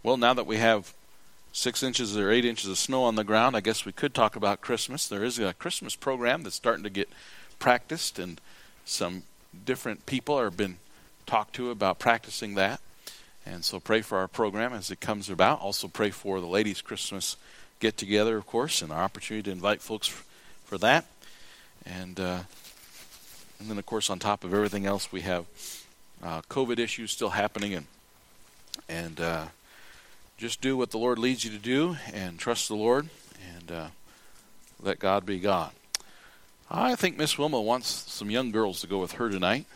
Well, now that we have 6 inches or 8 inches of snow on the ground, I guess we could talk about Christmas. There is a Christmas program that's starting to get practiced, and some different people are being talked to about practicing that. And so pray for our program as it comes about. Also pray for the ladies' Christmas get-together, of course, and our opportunity to invite folks for that. And then, of course, on top of everything else, we have COVID issues still happening, and just do what the Lord leads you to do and trust the Lord and let God be God. I think Miss Wilma wants some young girls to go with her tonight.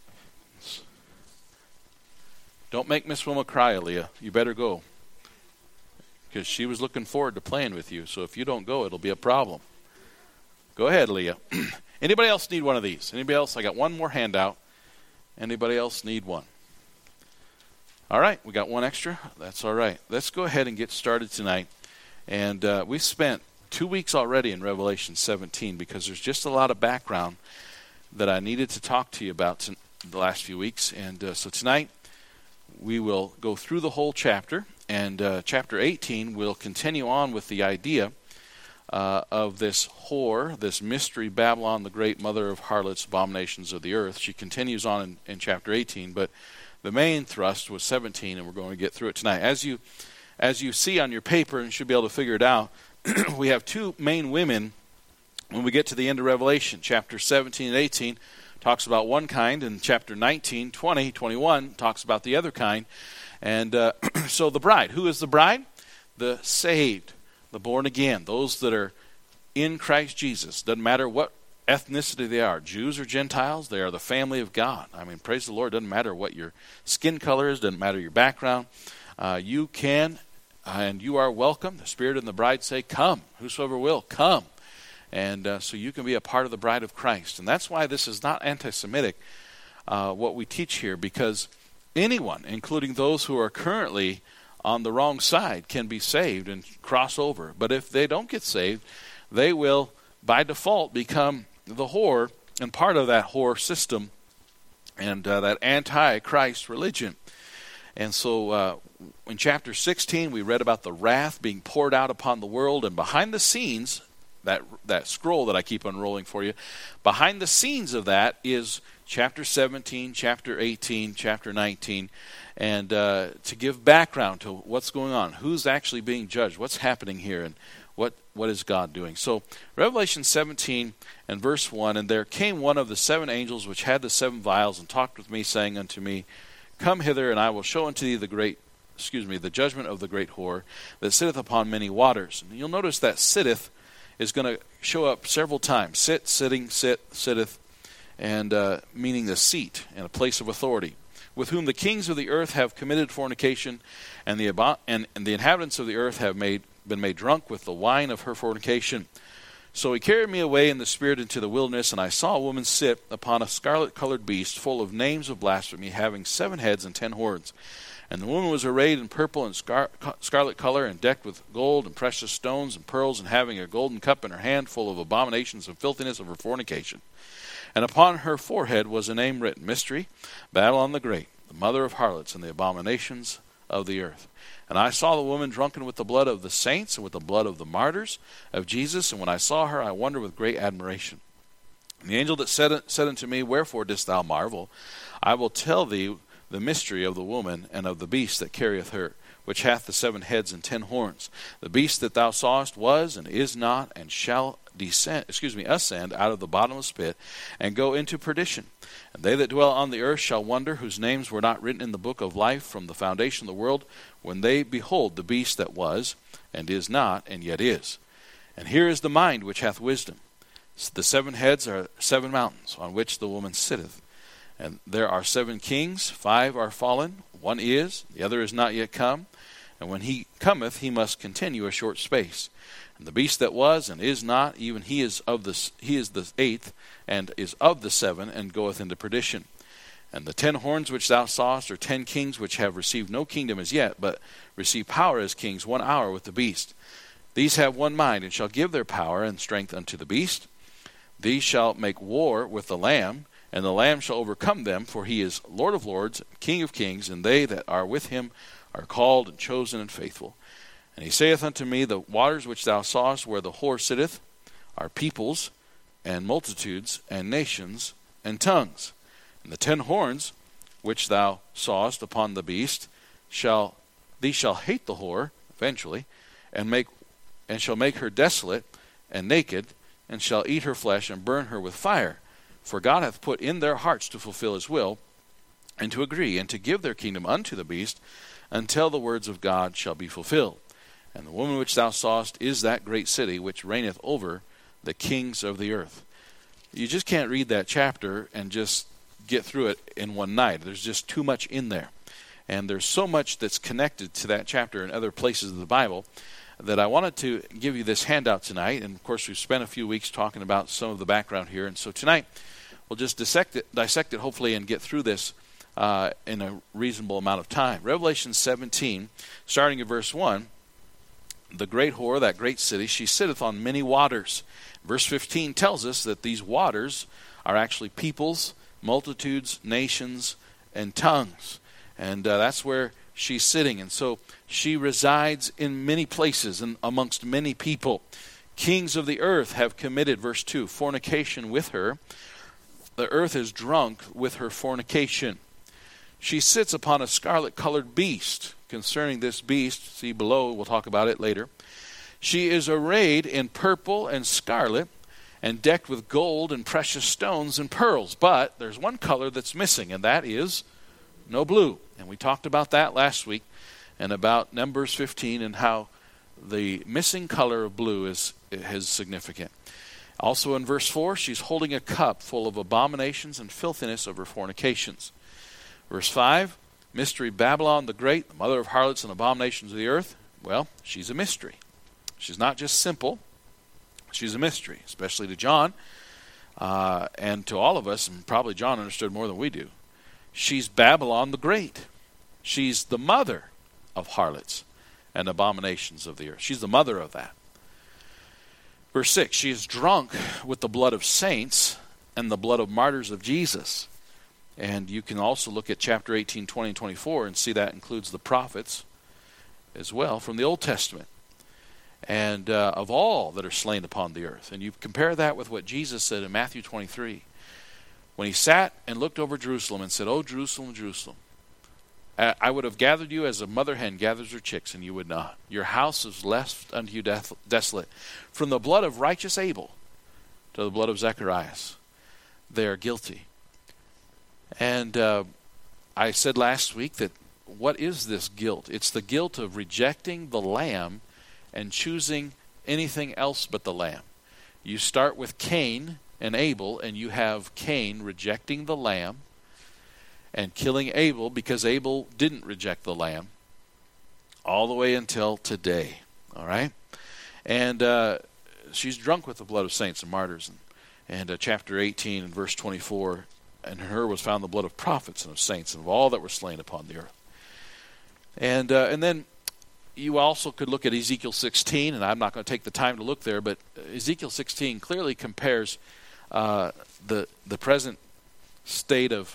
Don't make Miss Wilma cry, Aaliyah. You better go, because she was looking forward to playing with you. So if you don't go, it'll be a problem. Go ahead, Aaliyah. Anybody else need one of these? Anybody else? I got one more handout. Anybody else need one? All right, we got one extra. That's all right. Let's go ahead and get started tonight. And we've spent 2 weeks already in Revelation 17 because there's just a lot of background that I needed to talk to you about the last few weeks. And so tonight we will go through the whole chapter. And chapter 18 will continue on with the idea of this whore, this mystery Babylon, the great mother of harlots, abominations of the earth. She continues on in chapter 18, but the main thrust was 17, and we're going to get through it tonight. As you see on your paper, and you should be able to figure it out, we have two main women when we get to the end of Revelation. Chapter 17 and 18 talks about one kind, and chapter 19, 20, 21 talks about the other kind. And so the bride, who is the bride? The saved, the born again, those that are in Christ Jesus. Doesn't matter what ethnicity they are, Jews or Gentiles, they are the family of God. I mean, praise the Lord. Doesn't matter what your skin color is, doesn't matter your background. You can and you are welcome. The Spirit and the bride say, come. Whosoever will, come. And so you can be a part of the bride of Christ. And that's why this is not anti-Semitic, what we teach here, because anyone, including those who are currently on the wrong side, can be saved and cross over. But if they don't get saved, they will, by default, become the whore and part of that whore system and that anti-Christ religion. And so in chapter 16, we read about the wrath being poured out upon the world, and behind the scenes, that scroll that I keep unrolling for you, behind the scenes of that is chapter 17, chapter 18, chapter 19, and to give background to what's going on, who's actually being judged, what's happening here, and what is God doing. So Revelation 17 and verse 1, and there came one of the 7 angels which had the 7 vials, and talked with me, saying unto me, come hither, and I will show unto thee the judgment of the great whore that sitteth upon many waters. And you'll notice that sitteth is going to show up several times. Sit, sitting, sit, sitteth, and meaning the seat and a place of authority, with whom the kings of the earth have committed fornication, and the inhabitants of the earth have been made drunk with the wine of her fornication. So he carried me away in the spirit into the wilderness, and I saw a woman sit upon a scarlet-colored beast, full of names of blasphemy, having 7 heads and 10 horns. And the woman was arrayed in purple and scarlet color, and decked with gold and precious stones and pearls, and having a golden cup in her hand, full of abominations and filthiness of her fornication. And upon her forehead was a name written, Mystery, Babylon the Great, the mother of harlots and the abominations of the earth. And I saw the woman drunken with the blood of the saints and with the blood of the martyrs of Jesus. And when I saw her, I wondered with great admiration. And the angel that said unto me, wherefore didst thou marvel? I will tell thee the mystery of the woman and of the beast that carrieth her, which hath the 7 heads and 10 horns. The beast that thou sawest was and is not, and shall ascend out of the bottomless pit, and go into perdition. And they that dwell on the earth shall wonder, whose names were not written in the book of life from the foundation of the world, when they behold the beast that was, and is not, and yet is. And here is the mind which hath wisdom. The 7 heads are 7 mountains, on which the woman sitteth. And there are 7 kings, 5 are fallen, 1 is, the other is not yet come. And when he cometh, he must continue a short space. And the beast that was and is not, even he is the 8th, and is of the 7, and goeth into perdition. And the 10 horns which thou sawest are 10 kings which have received no kingdom as yet, but receive power as kings 1 hour with the beast. These have one mind, and shall give their power and strength unto the beast. These shall make war with the Lamb, and the Lamb shall overcome them, for he is Lord of lords, King of kings, and they that are with him are called and chosen and faithful. And he saith unto me, the waters which thou sawest where the whore sitteth are peoples and multitudes and nations and tongues. And the 10 horns which thou sawest upon the beast shall hate the whore eventually, and shall make her desolate and naked, and shall eat her flesh and burn her with fire. For God hath put in their hearts to fulfill his will, and to agree, and to give their kingdom unto the beast, until the words of God shall be fulfilled. And the woman which thou sawest is that great city which reigneth over the kings of the earth. You just can't read that chapter and just get through it in one night. There's just too much in there. And there's so much that's connected to that chapter in other places of the Bible that I wanted to give you this handout tonight. And of course, we've spent a few weeks talking about some of the background here. And so tonight, we'll just dissect it hopefully, and get through this in a reasonable amount of time. Revelation 17, starting at verse 1, the great whore, that great city, she sitteth on many waters. Verse 15 tells us that these waters are actually peoples, multitudes, nations, and tongues. And that's where she's sitting. And so she resides in many places and amongst many people. Kings of the earth have committed, verse 2, fornication with her. The earth is drunk with her fornication. She sits upon a scarlet-colored beast. Concerning this beast, see below, we'll talk about it later. She is arrayed in purple and scarlet, and decked with gold and precious stones and pearls. But there's one color that's missing, and that is no blue. And we talked about that last week, and about Numbers 15 and how the missing color of blue is significant. Also in verse 4, she's holding a cup full of abominations and filthiness of her fornications. Verse 5, mystery Babylon the Great, the mother of harlots and abominations of the earth. Well, she's a mystery. She's not just simple. She's a mystery, especially to John and to all of us, and probably John understood more than we do. She's Babylon the Great. She's the mother of harlots and abominations of the earth. She's the mother of that. Verse 6, she is drunk with the blood of saints and the blood of martyrs of Jesus. And you can also look at chapter 18, 20, and 24 and see that includes the prophets as well from the Old Testament. And of all that are slain upon the earth. And you compare that with what Jesus said in Matthew 23. When he sat and looked over Jerusalem and said, "O Jerusalem, Jerusalem, I would have gathered you as a mother hen gathers her chicks, and you would not. Your house is left unto you desolate. From the blood of righteous Abel to the blood of Zacharias, they are guilty." And I said last week that what is this guilt? It's the guilt of rejecting the Lamb and choosing anything else but the Lamb. You start with Cain and Abel, and you have Cain rejecting the Lamb and killing Abel because Abel didn't reject the Lamb, all the way until today. All right? And she's drunk with the blood of saints and martyrs. And chapter 18 and verse 24, and in her was found the blood of prophets and of saints and of all that were slain upon the earth. And then you also could look at Ezekiel 16, and I'm not going to take the time to look there, but Ezekiel 16 clearly compares the present state of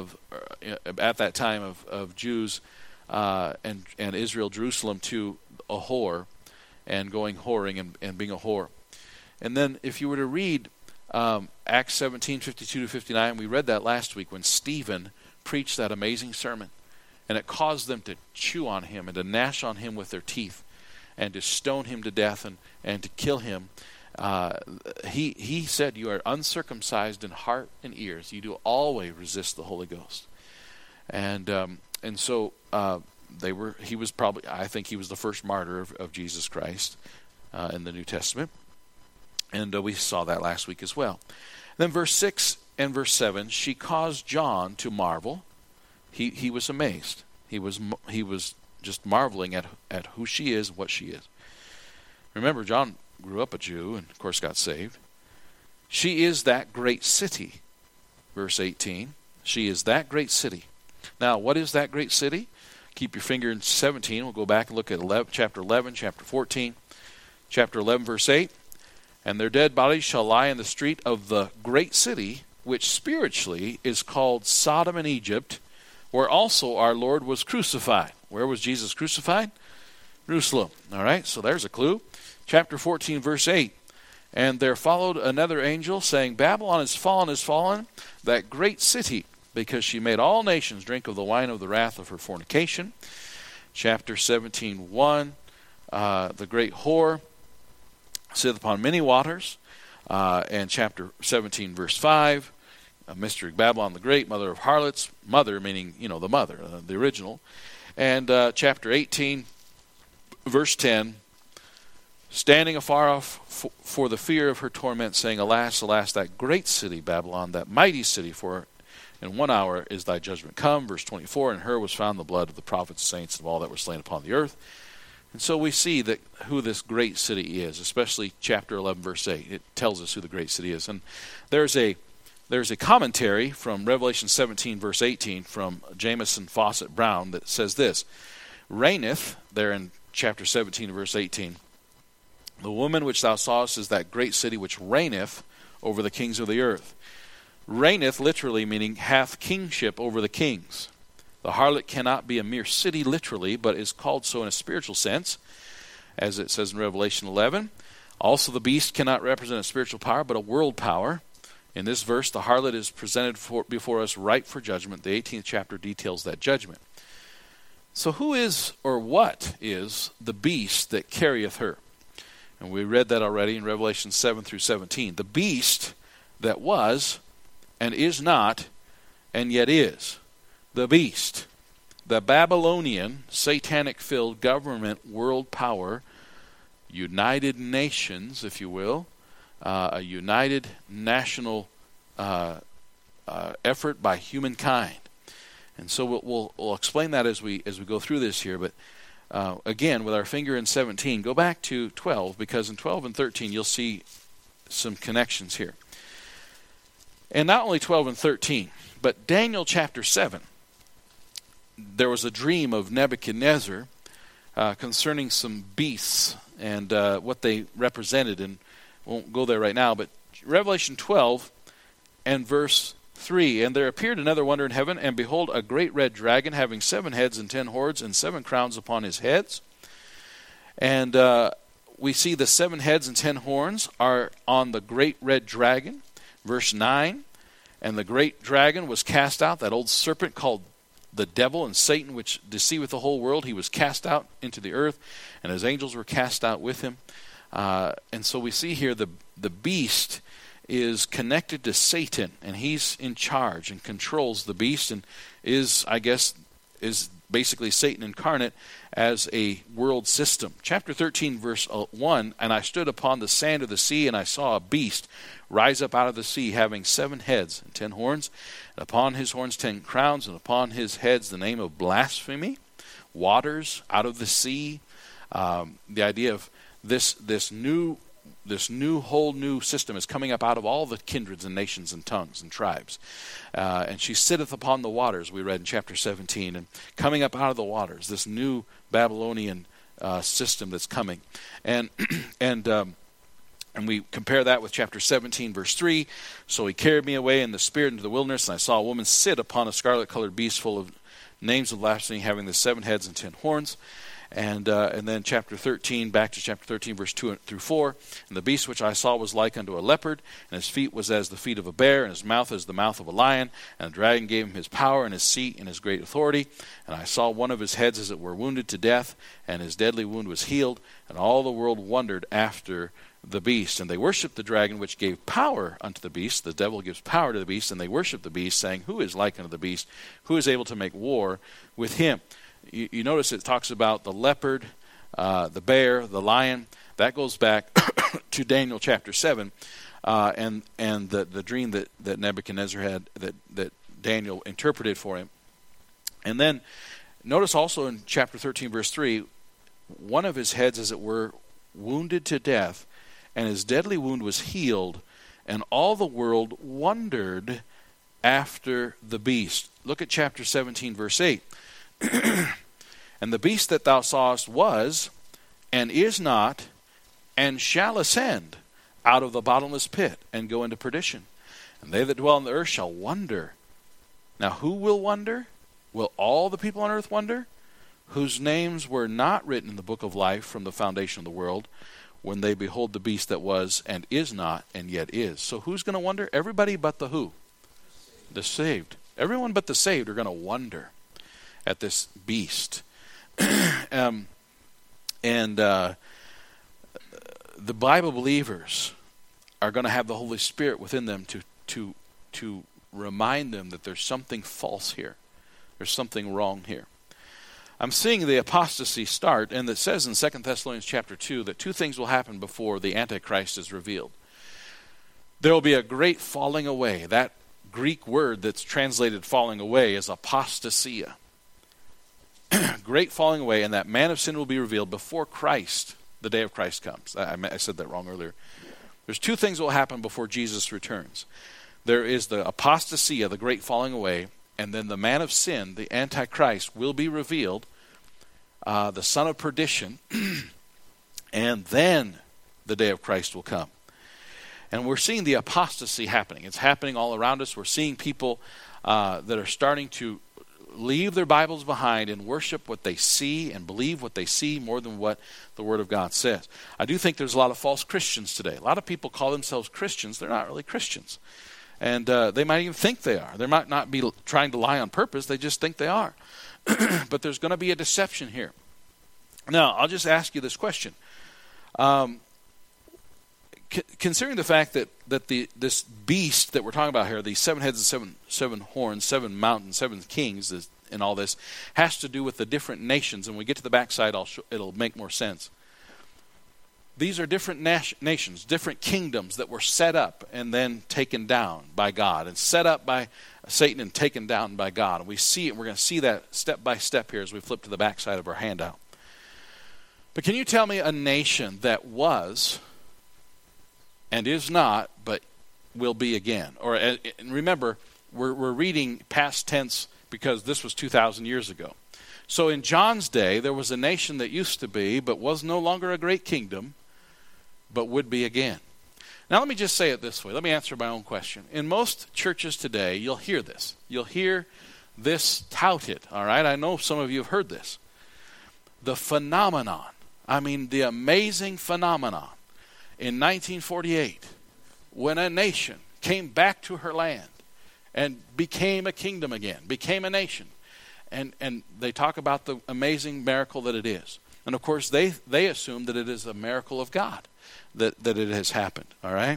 at that time of Jews and Israel, Jerusalem, to a whore and going whoring and being a whore. And then if you were to read Acts 17, 52 to 59, we read that last week when Stephen preached that amazing sermon. And it caused them to chew on him and to gnash on him with their teeth and to stone him to death and to kill him. He said, "You are uncircumcised in heart and ears. You do always resist the Holy Ghost." And so he was probably, I think he was the first martyr of Jesus Christ in the New Testament. And we saw that last week as well. Then verse 6 and verse 7, she caused John to marvel. He was amazed. He was just marveling at who she is, what she is. Remember, John grew up a Jew and, of course, got saved. She is that great city. Verse 18. She is that great city. Now, what is that great city? Keep your finger in 17. We'll go back and look at chapter 11, chapter 14. Chapter 11, verse 8. And their dead bodies shall lie in the street of the great city, which spiritually is called Sodom and Egypt, where also our Lord was crucified. Where was Jesus crucified? Jerusalem. All right, so there's a clue. Chapter 14, verse 8. And there followed another angel, saying, Babylon is fallen, that great city, because she made all nations drink of the wine of the wrath of her fornication. Chapter 17, 1. The great whore sitteth upon many waters. And chapter 17, verse 5. Mystery Babylon the Great, mother of harlots. Mother meaning, the mother, the original. And chapter 18, verse 10. Standing afar off for the fear of her torment, saying, Alas, alas, that great city, Babylon, that mighty city, for in 1 hour is thy judgment come. Verse 24, in her was found the blood of the prophets, saints, and of all that were slain upon the earth. And so we see that who this great city is, especially chapter 11, verse 8. It tells us who the great city is. And there's a commentary from Revelation 17, verse 18, from Jameson Fawcett Brown that says this, Reigneth, there in chapter 17, verse 18, the woman which thou sawest is that great city which reigneth over the kings of the earth. Reigneth literally meaning hath kingship over the kings. The harlot cannot be a mere city literally, but is called so in a spiritual sense, as it says in Revelation 11. Also the beast cannot represent a spiritual power, but a world power. In this verse, the harlot is presented before us ripe for judgment. The 18th chapter details that judgment. So who is, or what is, the beast that carrieth her? And we read that already in Revelation 7 through 17. The beast that was, and is not, and yet is. The beast. The Babylonian, satanic-filled government world power, United Nations, if you will, a united national effort by humankind. And so we'll explain that as we go through this here. But again, with our finger in 17, go back to 12, because in 12 and 13 you'll see some connections here. And not only 12 and 13, but Daniel chapter 7. There was a dream of Nebuchadnezzar concerning some beasts and what they represented, and won't go there right now, but Revelation 12 and verse 3, And there appeared another wonder in heaven, and behold, a great red dragon, having 7 heads and 10 horns, and 7 crowns upon his heads. And we see the 7 heads and 10 horns are on the great red dragon. Verse 9, And the great dragon was cast out, that old serpent called the devil and Satan, which deceiveth the whole world. He was cast out into the earth, and his angels were cast out with him. And so we see here the beast is connected to Satan, and he's in charge and controls the beast, and is basically Satan incarnate as a world system. Chapter 13, verse 1, And I stood upon the sand of the sea, and I saw a beast rise up out of the sea, having 7 heads and 10 horns, and upon his horns 10 crowns, and upon his heads the name of blasphemy. Waters out of the sea. The idea of this whole new system is coming up out of all the kindreds and nations and tongues and tribes. And she sitteth upon the waters, we read in chapter 17, and coming up out of the waters, this new Babylonian system that's coming. And we compare that with chapter 17, verse 3. So he carried me away in the spirit into the wilderness, and I saw a woman sit upon a scarlet-colored beast full of names of blasphemy, having the 7 heads and 10 horns. And then chapter 13, back to chapter 13, verse 2 through 4. And the beast which I saw was like unto a leopard, and his feet was as the feet of a bear, and his mouth as the mouth of a lion. And the dragon gave him his power and his seat and his great authority. And I saw one of his heads as it were wounded to death, and his deadly wound was healed. And all the world wondered after the beast. And they worshipped the dragon, which gave power unto the beast. The devil gives power to the beast, and they worshipped the beast, saying, Who is like unto the beast? Who is able to make war with him? You notice it talks about the leopard, the bear, the lion. That goes back to Daniel chapter 7, and the dream that Nebuchadnezzar had, that Daniel interpreted for him. And then notice also in chapter 13, verse 3, one of his heads, as it were, wounded to death, and his deadly wound was healed, and all the world wondered after the beast. Look at chapter 17, verse 8. And the beast that thou sawest was, and is not, and shall ascend out of the bottomless pit, and go into perdition. And they that dwell on the earth shall wonder. Now who will wonder? Will all the people on earth wonder? Whose names were not written in the book of life from the foundation of the world, when they behold the beast that was and is not and yet is. So who's going to wonder? Everybody but the who? The saved. Everyone but the saved are going to wonder at this beast. The Bible believers are going to have the Holy Spirit within them to remind them that there's something false here. There's something wrong here. I'm seeing the apostasy start, and it says in 2 Thessalonians chapter 2 that two things will happen before the Antichrist is revealed. There will be a great falling away. That Greek word that's translated falling away is apostasia. Great falling away, and that man of sin will be revealed before Christ, the day of Christ comes. I said that wrong earlier. There's two things that will happen before Jesus returns. There is the apostasia, the great falling away, and then the man of sin, the Antichrist, will be revealed, the son of perdition, and then the day of Christ will come. And we're seeing the apostasy happening. It's happening all around us. We're seeing people that are starting to leave their Bibles behind and worship what they see and believe what they see more than what the Word of God says. I do think there's a lot of false Christians today. A lot of people call themselves Christians. They're not really Christians. And they might even think they are. They might not be trying to lie on purpose. They just think they are. But there's going to be a deception here. Now, I'll just ask you this question. Considering the fact that this beast that we're talking about here, these 7 heads and seven horns, 7 mountains, 7 kings, and all this, has to do with the different nations. And when we get to the backside, it'll make more sense. These are different nations, different kingdoms that were set up and then taken down by God, and set up by Satan and taken down by God. And we see it. We're going to see that step by step here as we flip to the backside of our handout. But can you tell me a nation that was and is not, but will be again? Or and remember, we're reading past tense because this was 2,000 years ago. So in John's day, there was a nation that used to be, but was no longer a great kingdom, but would be again. Now let me just say it this way. Let me answer my own question. In most churches today, you'll hear this. You'll hear this touted, all right? I know some of you have heard this. The phenomenon, the amazing phenomenon in 1948, when a nation came back to her land and became a kingdom again, became a nation. And they talk about the amazing miracle that it is. And of course, they assume that it is a miracle of God that it has happened. All right,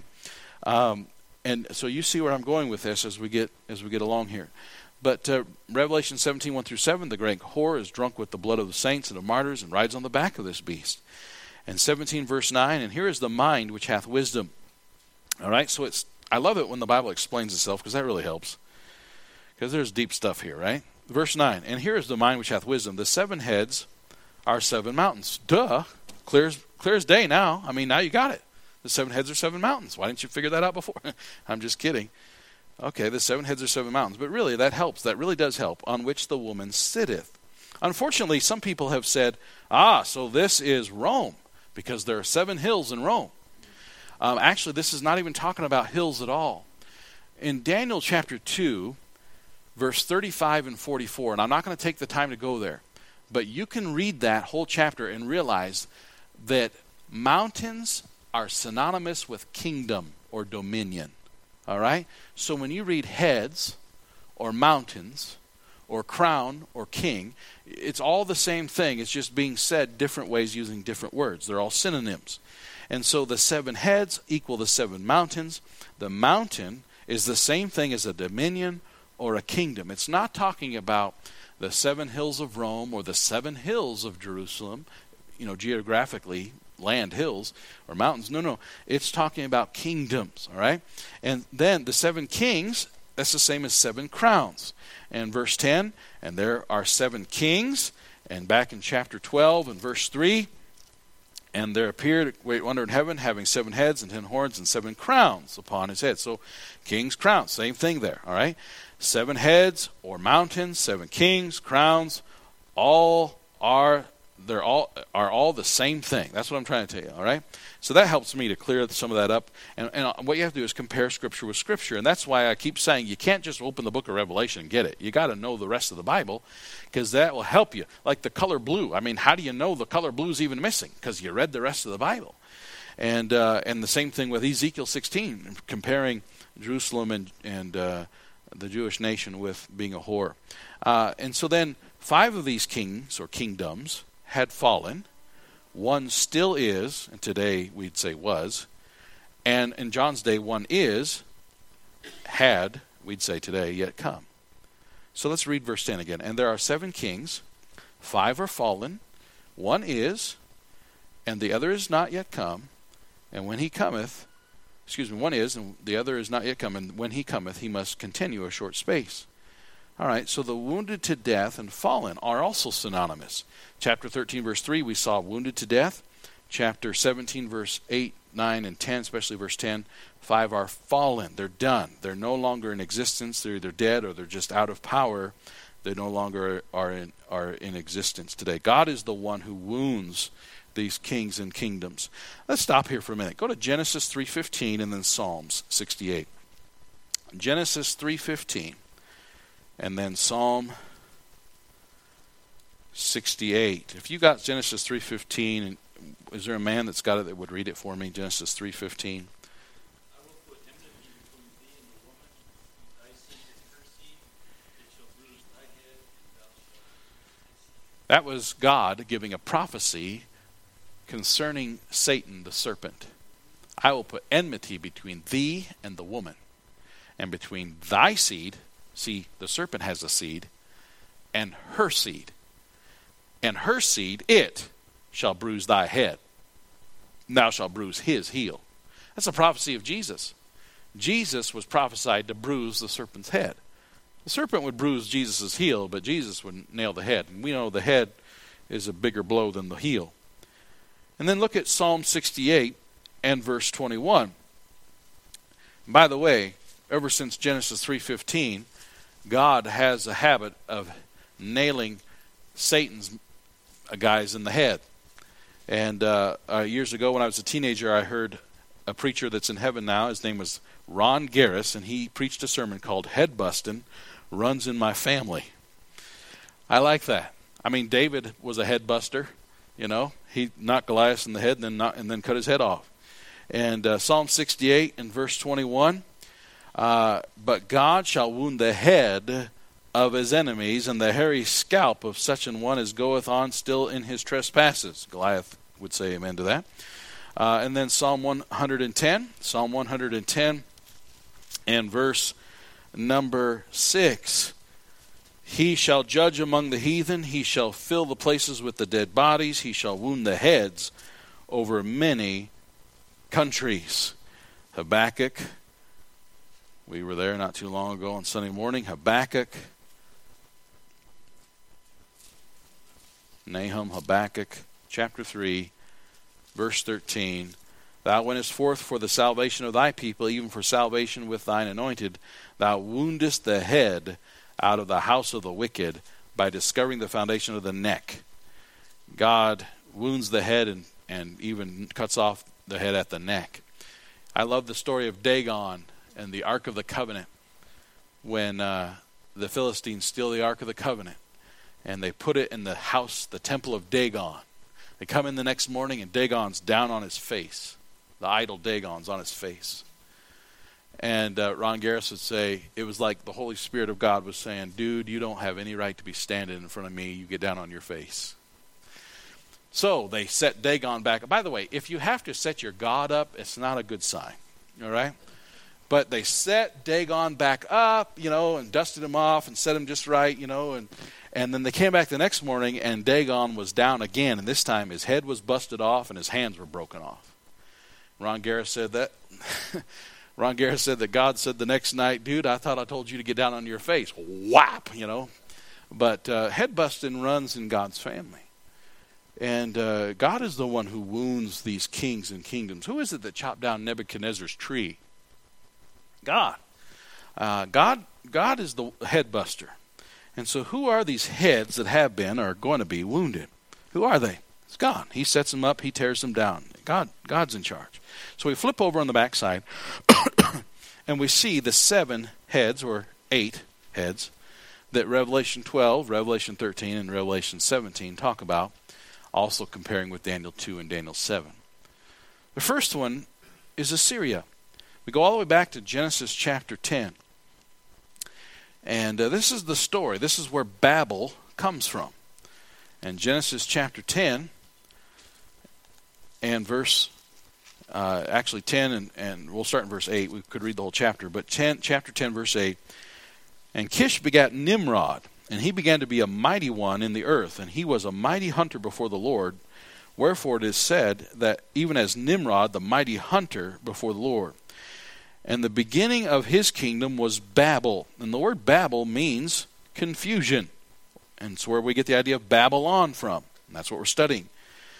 and so you see where I'm going with this as we get along here. But Revelation 17:1-7, the great whore is drunk with the blood of the saints and of martyrs, and rides on the back of this beast. And 17 verse 9, and here is the mind which hath wisdom. All right, so I love it when the Bible explains itself, because that really helps. Because there's deep stuff here, right? Verse 9, and here is the mind which hath wisdom. The 7 heads are 7 mountains. Duh. Clear as day now. Now you got it. The 7 heads are 7 mountains. Why didn't you figure that out before? I'm just kidding. Okay, the 7 heads are 7 mountains. But really, that helps. That really does help. On which the woman sitteth. Unfortunately, some people have said, so this is Rome, because there are 7 hills in Rome. Actually, this is not even talking about hills at all. In Daniel chapter 2, verse 35 and 44, and I'm not going to take the time to go there, but you can read that whole chapter and realize that mountains are synonymous with kingdom or dominion. All right? So when you read heads or mountains or crown or king, it's all the same thing. It's just being said different ways using different words. They're all synonyms. And so the 7 heads equal the 7 mountains. The mountain is the same thing as a dominion or a kingdom. It's not talking about the 7 hills of Rome or the 7 hills of Jerusalem, geographically, land hills or mountains. No. It's talking about kingdoms, all right? And then the 7 kings, that's the same as 7 crowns. And verse 10, and there are 7 kings. And back in chapter 12 and verse 3, and there appeared a great wonder in heaven, having 7 heads and 10 horns and 7 crowns upon his head. So kings, crowns, same thing there, all right? 7 heads or mountains, 7 kings, crowns, all are they're all the same thing. That's what I'm trying to tell you, all right? So that helps me to clear some of that up. And what you have to do is compare Scripture with Scripture. And that's why I keep saying you can't just open the book of Revelation and get it. You got to know the rest of the Bible, because that will help you. Like the color blue. I mean, how do you know the color blue is even missing? Because you read the rest of the Bible. And the same thing with Ezekiel 16, comparing Jerusalem and the Jewish nation with being a whore. And so then 5 of these kings or kingdoms had fallen. One still is, and today we'd say was. And in John's day, one is, had, we'd say today, yet come. So let's read verse 10 again. And there are 7 kings, 5 are fallen, one is, and the other is not yet come. And when he cometh, one is, and the other is not yet come. And when he cometh, he must continue a short space. All right, so the wounded to death and fallen are also synonymous. Chapter 13, verse 3, we saw wounded to death. Chapter 17, verse 8, 9, and 10, especially verse 10, 5 are fallen. They're done. They're no longer in existence. They're either dead or they're just out of power. They no longer are in existence today. God is the one who wounds these kings and kingdoms. Let's stop here for a minute. Go to Genesis 3:15 and then Psalms 68. Genesis 3:15. And then Psalm 68. If you got Genesis 3:15, is there a man that's got it that would read it for me? Genesis 3:15. That was God giving a prophecy concerning Satan, the serpent. I will put enmity between thee and the woman, and between thy seed. See, the serpent has a seed, and her seed. And her seed, it shall bruise thy head. And thou shalt bruise his heel. That's a prophecy of Jesus. Jesus was prophesied to bruise the serpent's head. The serpent would bruise Jesus' heel, but Jesus would nail the head. And we know the head is a bigger blow than the heel. And then look at Psalm 68 and verse 21. By the way, ever since Genesis 3:15, God has a habit of nailing Satan's guys in the head. And years ago when I was a teenager, I heard a preacher that's in heaven now. His name was Ron Garris, and he preached a sermon called Head Bustin' Runs in My Family. I like that. I mean, David was a head buster. You know, he knocked Goliath in the head and then cut his head off. And Psalm 68 and verse 21, but God shall wound the head of his enemies, and the hairy scalp of such an one as goeth on still in his trespasses. Goliath would say amen to that. And then Psalm 110 and verse number 6. He shall judge among the heathen. He shall fill the places with the dead bodies. He shall wound the heads over many countries. Habakkuk. We were there not too long ago on Sunday morning. Habakkuk. Nahum, Habakkuk, chapter 3, verse 13. Thou wentest forth for the salvation of thy people, even for salvation with thine anointed. Thou woundest the head out of the house of the wicked by discovering the foundation of the neck. God wounds the head and even cuts off the head at the neck. I love the story of Dagon and the Ark of the Covenant. When the Philistines steal the Ark of the Covenant and they put it in the house, the temple of Dagon. They come in the next morning and Dagon's down on his face. The idol Dagon's on his face. And Ron Garris would say, it was like the Holy Spirit of God was saying, dude, you don't have any right to be standing in front of me. You get down on your face. So they set Dagon back. By the way, if you have to set your God up, it's not a good sign. All right? But they set Dagon back up, and dusted him off and set him just right, and then they came back the next morning and Dagon was down again. And this time his head was busted off and his hands were broken off. Ron Garris said that. Ron Garris said that God said the next night, dude, I thought I told you to get down on your face. Whap, But head busting runs in God's family. And God is the one who wounds these kings and kingdoms. Who is it that chopped down Nebuchadnezzar's tree? God. God is the head buster. And so who are these heads that have been or are going to be wounded? Who are they? It's God. He sets them up. He tears them down. God's in charge. So we flip over on the backside, and we see the 7 heads, or 8 heads, that Revelation 12, Revelation 13, and Revelation 17 talk about, also comparing with Daniel 2 and Daniel 7. The first one is Assyria. We go all the way back to Genesis chapter 10. And this is the story. This is where Babel comes from. And Genesis chapter 10 and verse, actually 10 and we'll start in verse 8. We could read the whole chapter, but chapter 10 verse 8. And Kish begat Nimrod, and he began to be a mighty one in the earth, and he was a mighty hunter before the Lord. Wherefore it is said that even as Nimrod, the mighty hunter before the Lord. And the beginning of his kingdom was Babel. And the word Babel means confusion. And it's where we get the idea of Babylon from. And that's what we're studying.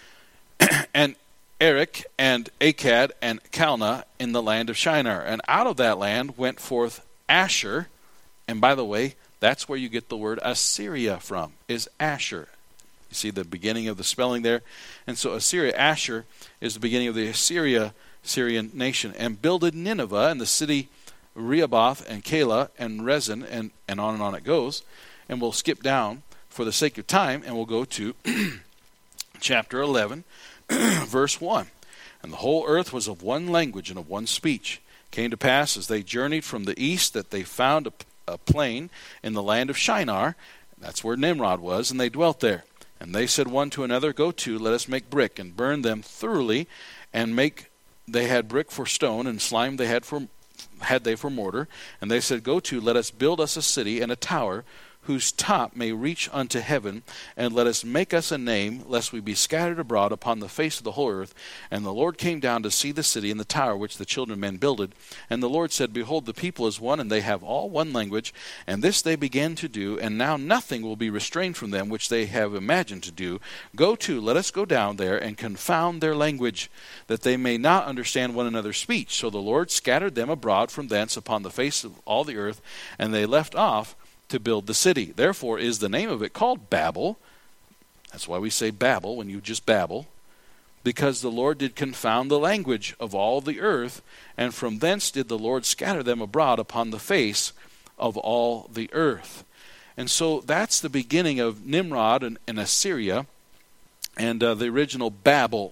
And Erech and Akkad and Calneh in the land of Shinar. And out of that land went forth Asher. And by the way, that's where you get the word Assyria from, is Asher. You see the beginning of the spelling there? And so Assyria, Asher, is the beginning of the Syrian nation. And builded Nineveh and the city Rehoboth and Calah and Rezin, and on it goes. And we'll skip down for the sake of time, and we'll go to chapter 11, verse 1. And the whole earth was of one language and of one speech. It came to pass as they journeyed from the east that they found a plain in the land of Shinar. That's where Nimrod was, and they dwelt there. And they said one to another, Go to, let us make brick, and burn them thoroughly, and they had brick for stone, and slime they had they for mortar. And they said, Go to, let us build us a city and a tower, whose top may reach unto heaven, and let us make us a name, lest we be scattered abroad upon the face of the whole earth. And the Lord came down to see the city and the tower which the children of men builded. And the Lord said, Behold, the people is one, and they have all one language. And this they began to do, and now nothing will be restrained from them which they have imagined to do. Go to, let us go down there, and confound their language, that they may not understand one another's speech. So the Lord scattered them abroad from thence upon the face of all the earth, and they left off to build the city. Therefore is the name of it called Babel. That's why we say Babel when you just babble. Because the Lord did confound the language of all the earth, and from thence did the Lord scatter them abroad upon the face of all the earth. And so that's the beginning of Nimrod and Assyria, and the original Babel.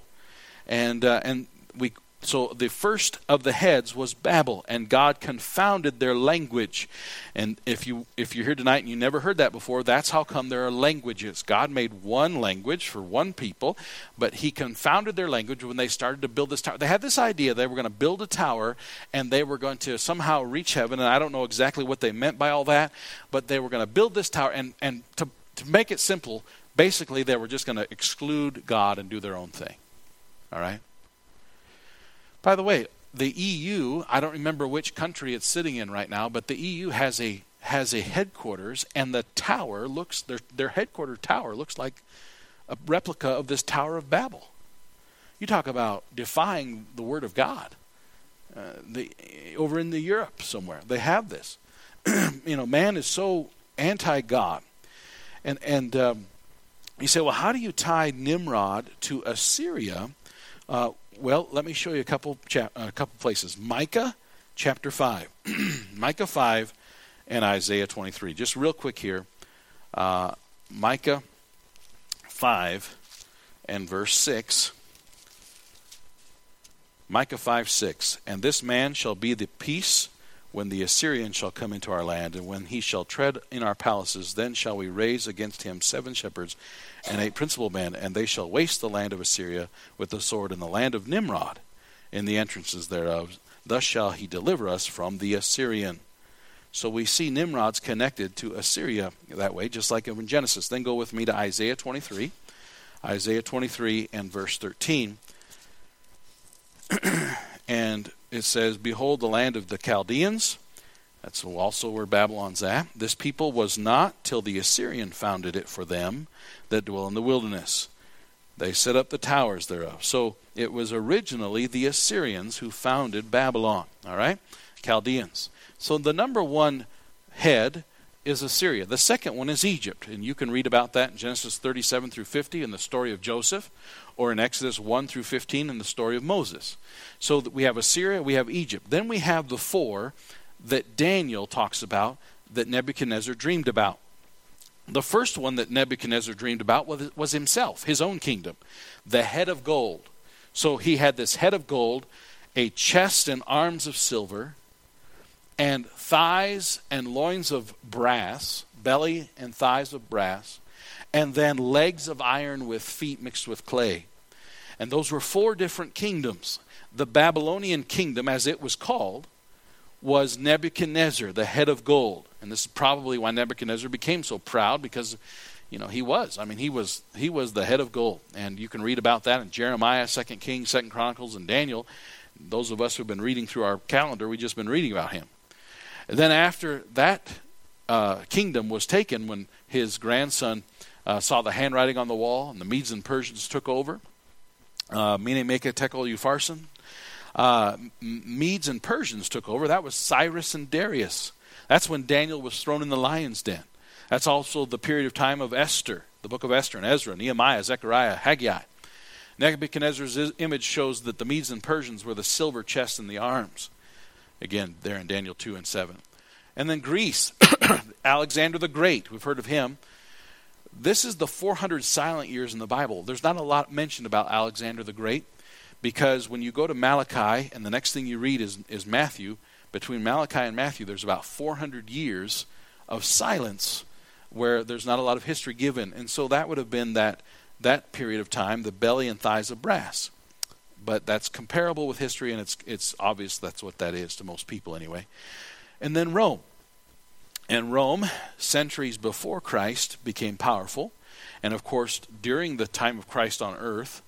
So the first of the heads was Babel, and God confounded their language. And if you're here tonight and you never heard that before, that's how come there are languages. God made one language for one people, but he confounded their language when they started to build this tower. They had this idea they were going to build a tower, and they were going to somehow reach heaven, and I don't know exactly what they meant by all that, but they were going to build this tower, and to make it simple, basically they were just going to exclude God and do their own thing. All right? By the way, the EU, I don't remember which country it's sitting in right now, but the EU has a headquarters, and the tower looks, their headquarters tower looks like a replica of this Tower of Babel. You talk about defying the Word of God. Over in the Europe somewhere, they have this. Man is so anti-God. And you say, well, how do you tie Nimrod to Assyria? Well, let me show you a couple places. Micah chapter 5. Micah 5 and Isaiah 23. Just real quick here. Micah 5 and verse 6. Micah 5:6. And this man shall be the peace when the Assyrian shall come into our land, and when he shall tread in our palaces, then shall we raise against him 7 shepherds and 8 principal men, and they shall waste the land of Assyria with the sword, and the land of Nimrod in the entrances thereof. Thus shall he deliver us from the Assyrian. So we see Nimrod's connected to Assyria that way, just like in Genesis. Then go with me to Isaiah 23. Isaiah 23 and verse 13. And it says, Behold the land of the Chaldeans. That's also where Babylon's at. This people was not till the Assyrian founded it for them that dwell in the wilderness. They set up the towers thereof. So it was originally the Assyrians who founded Babylon. All right? Chaldeans. So the number one head is Assyria. The second one is Egypt. And you can read about that in Genesis 37 through 50 in the story of Joseph, or in Exodus 1 through 15 in the story of Moses. So we have Assyria, we have Egypt. Then we have the four that Daniel talks about that Nebuchadnezzar dreamed about. The first one that Nebuchadnezzar dreamed about was himself, his own kingdom, the head of gold. So he had this head of gold, a chest and arms of silver, and thighs and loins of brass, belly and thighs of brass, and then legs of iron with feet mixed with clay. And those were four different kingdoms. The Babylonian kingdom, as it was called, was Nebuchadnezzar, the head of gold. And this is probably why Nebuchadnezzar became so proud, because he was the head of gold. And you can read about that in Jeremiah, 2 Kings, 2 Chronicles, and Daniel. Those of us who've been reading through our calendar, we've just been reading about him. And then after that kingdom was taken, when his grandson saw the handwriting on the wall, and the Medes and Persians took over, Mene, Mekah, Tekel, Upharsin, Medes and Persians took over. That was Cyrus and Darius. That's when Daniel was thrown in the lion's den. That's also the period of time of Esther, the book of Esther and Ezra, Nehemiah, Zechariah, Haggai. Nebuchadnezzar's image shows that the Medes and Persians were the silver chest and the arms. Again, there in Daniel 2 and 7. And then Greece, Alexander the Great, we've heard of him. This is the 400 silent years in the Bible. There's not a lot mentioned about Alexander the Great, because when you go to Malachi, and the next thing you read is Matthew, between Malachi and Matthew, there's about 400 years of silence where there's not a lot of history given. And so that would have been that period of time, the belly and thighs of brass. But that's comparable with history, and it's obvious that's what that is to most people anyway. And then Rome. And Rome, centuries before Christ, became powerful. And of course, during the time of Christ on earth,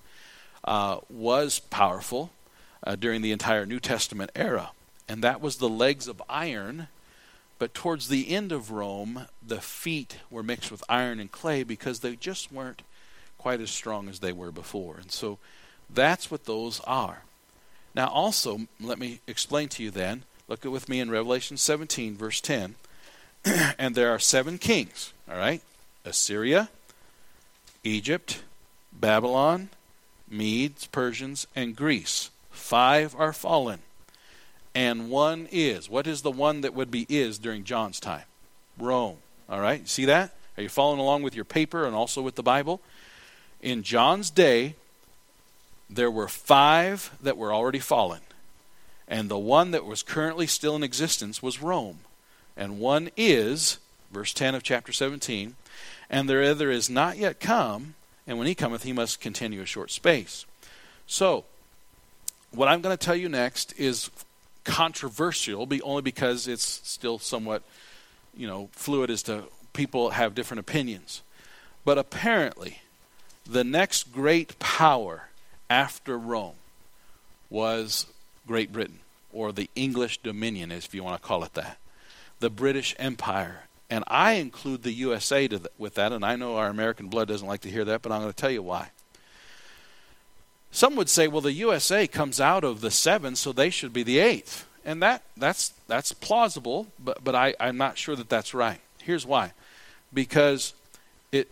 was powerful during the entire New Testament era. And that was the legs of iron. But towards the end of Rome, the feet were mixed with iron and clay, because they just weren't quite as strong as they were before. And so that's what those are. Now also, let me explain to you then. Look with me in Revelation 17, verse 10. And there are 7 kings, all right? Assyria, Egypt, Babylon, Medes, Persians, and Greece. 5 are fallen, and 1 is. What is the one that would be is during John's time? Rome, all right? You see that? Are you following along with your paper and also with the Bible? In John's day, there were 5 that were already fallen. And the one that was currently still in existence was Rome. And 1 is, verse 10 of chapter 17, and there other is not yet come, and when he cometh, he must continue a short space. So, what I'm going to tell you next is controversial, only because it's still somewhat, fluid as to people have different opinions. But apparently, the next great power after Rome was Great Britain, or the English Dominion, if you want to call it that. The British Empire. And I include the USA with that, and I know our American blood doesn't like to hear that, but I'm going to tell you why. Some would say, well, the USA comes out of the 7, so they should be the 8th. And that's plausible, but I'm not sure that that's right. Here's why. Because it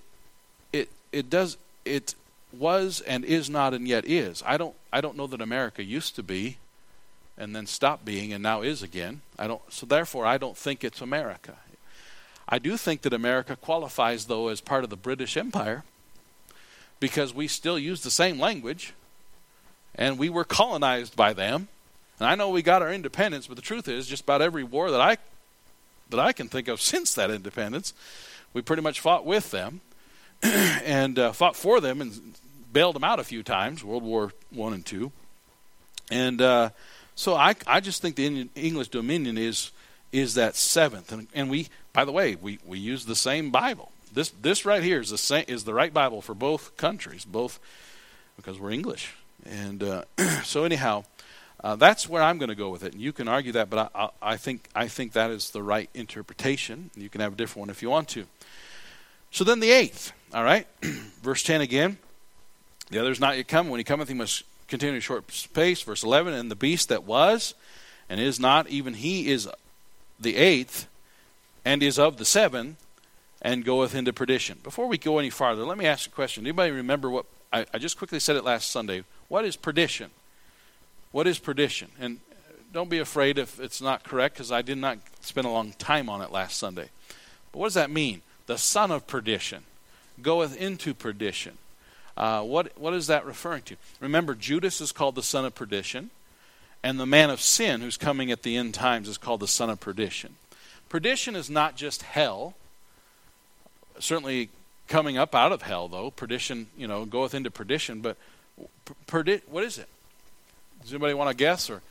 was and is not and yet is. I don't know that America used to be and then stopped being and now is again. So therefore I don't think it's America. I do think that America qualifies, though, as part of the British Empire, because we still use the same language and we were colonized by them. And I know we got our independence, but the truth is, just about every war that I can think of since that independence, we pretty much fought with them and fought for them and bailed them out a few times, World War I and II. And so I just think the English Dominion is that 7th. And we, by the way, we use the same Bible. This right here is the right Bible for both countries, both because we're English. And so anyhow, that's where I'm going to go with it. And you can argue that, but I think that is the right interpretation. You can have a different one if you want to. So then the 8th, all right? Verse 10 again. The other is not yet come. When he cometh, he must continue a short space. Verse 11, and the beast that was and is not, even he is the 8th, and is of the seven, and goeth into perdition. Before we go any farther, let me ask a question. Anybody remember what, I just quickly said it last Sunday. What is perdition? What is perdition? And don't be afraid if it's not correct, because I did not spend a long time on it last Sunday. But what does that mean? The son of perdition goeth into perdition. What is that referring to? Remember, Judas is called the son of perdition, and the man of sin who's coming at the end times is called the son of perdition. Perdition is not just hell. Certainly coming up out of hell, though. Perdition, goeth into perdition. But what is it? Does anybody want to guess? Or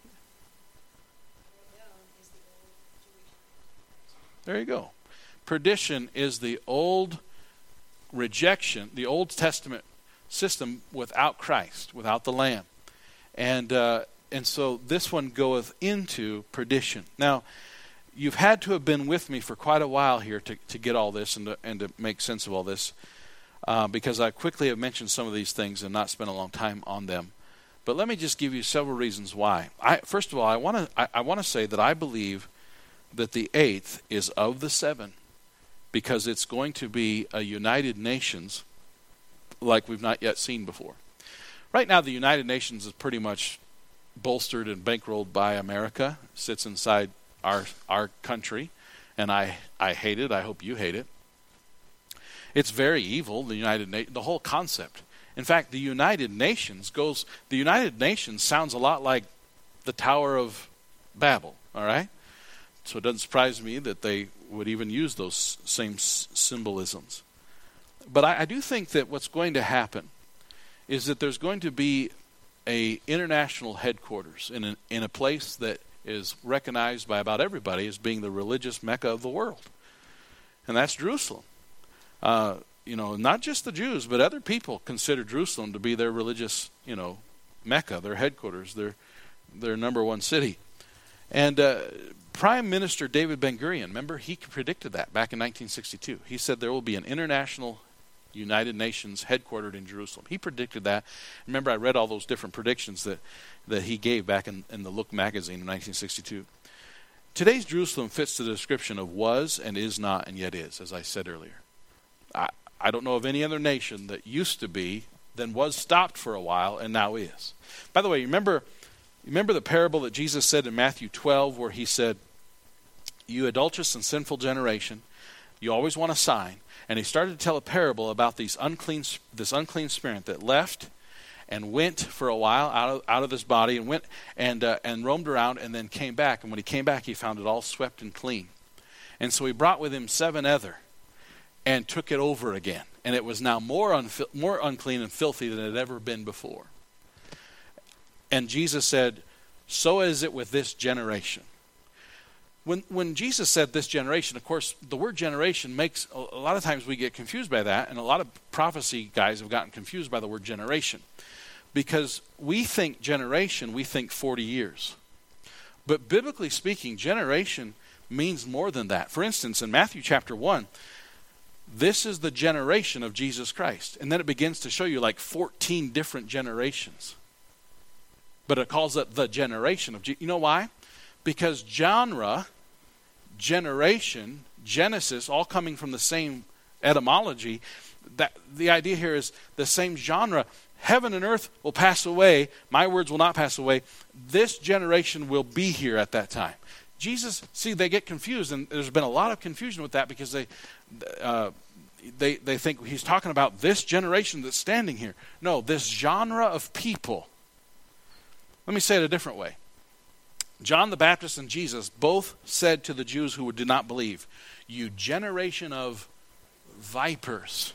there you go. Perdition is the old rejection, the Old Testament system without Christ, without the Lamb. And so this one goeth into perdition. Now, you've had to have been with me for quite a while here to get all this and to make sense of all this, because I quickly have mentioned some of these things and not spent a long time on them. But let me just give you several reasons why. First of all, I want to say that I believe that the eighth is of the seven, because it's going to be a United Nations like we've not yet seen before. Right now, the United Nations is pretty much bolstered and bankrolled by America. It sits inside our country, and I hate it. I hope you hate it. It's very evil, the whole concept. In fact, the United Nations sounds a lot like the Tower of Babel, all right? So it doesn't surprise me that they would even use those same symbolisms. But I do think that what's going to happen is that there's going to be a international headquarters in a place that is recognized by about everybody as being the religious Mecca of the world. And that's Jerusalem. Not just the Jews, but other people consider Jerusalem to be their religious, Mecca, their headquarters, their number one city. And Prime Minister David Ben-Gurion, remember, he predicted that back in 1962. He said there will be an international United Nations headquartered in Jerusalem. He predicted that. Remember, I read all those different predictions that he gave back in the Look magazine in 1962. Today's Jerusalem fits the description of was and is not and yet is, as I said earlier. I don't know of any other nation that used to be, then was stopped for a while, and now is. By the way, remember the parable that Jesus said in Matthew 12, where he said, "You adulterous and sinful generation, you always want a sign." And he started to tell a parable about this unclean spirit that left and went for a while out of his body and went and roamed around and then came back. And when he came back, he found it all swept and clean. And so he brought with him 7 other and took it over again. And it was now more unclean and filthy than it had ever been before. And Jesus said, "So is it with this generation." When Jesus said this generation, of course, the word generation makes, a lot of times we get confused by that, and a lot of prophecy guys have gotten confused by the word generation. Because we think generation, we think 40 years. But biblically speaking, generation means more than that. For instance, in Matthew chapter 1, this is the generation of Jesus Christ. And then it begins to show you like 14 different generations. But it calls it the generation of Jesus. You know why? Because genre, generation, Genesis, all coming from the same etymology, that the idea here is the same genre. Heaven and earth will pass away. My words will not pass away. This generation will be here at that time. Jesus, see, they get confused, and there's been a lot of confusion with that because they think he's talking about this generation that's standing here. No, this genre of people. Let me say it a different way. John the Baptist and Jesus both said to the Jews who did not believe, "You generation of vipers."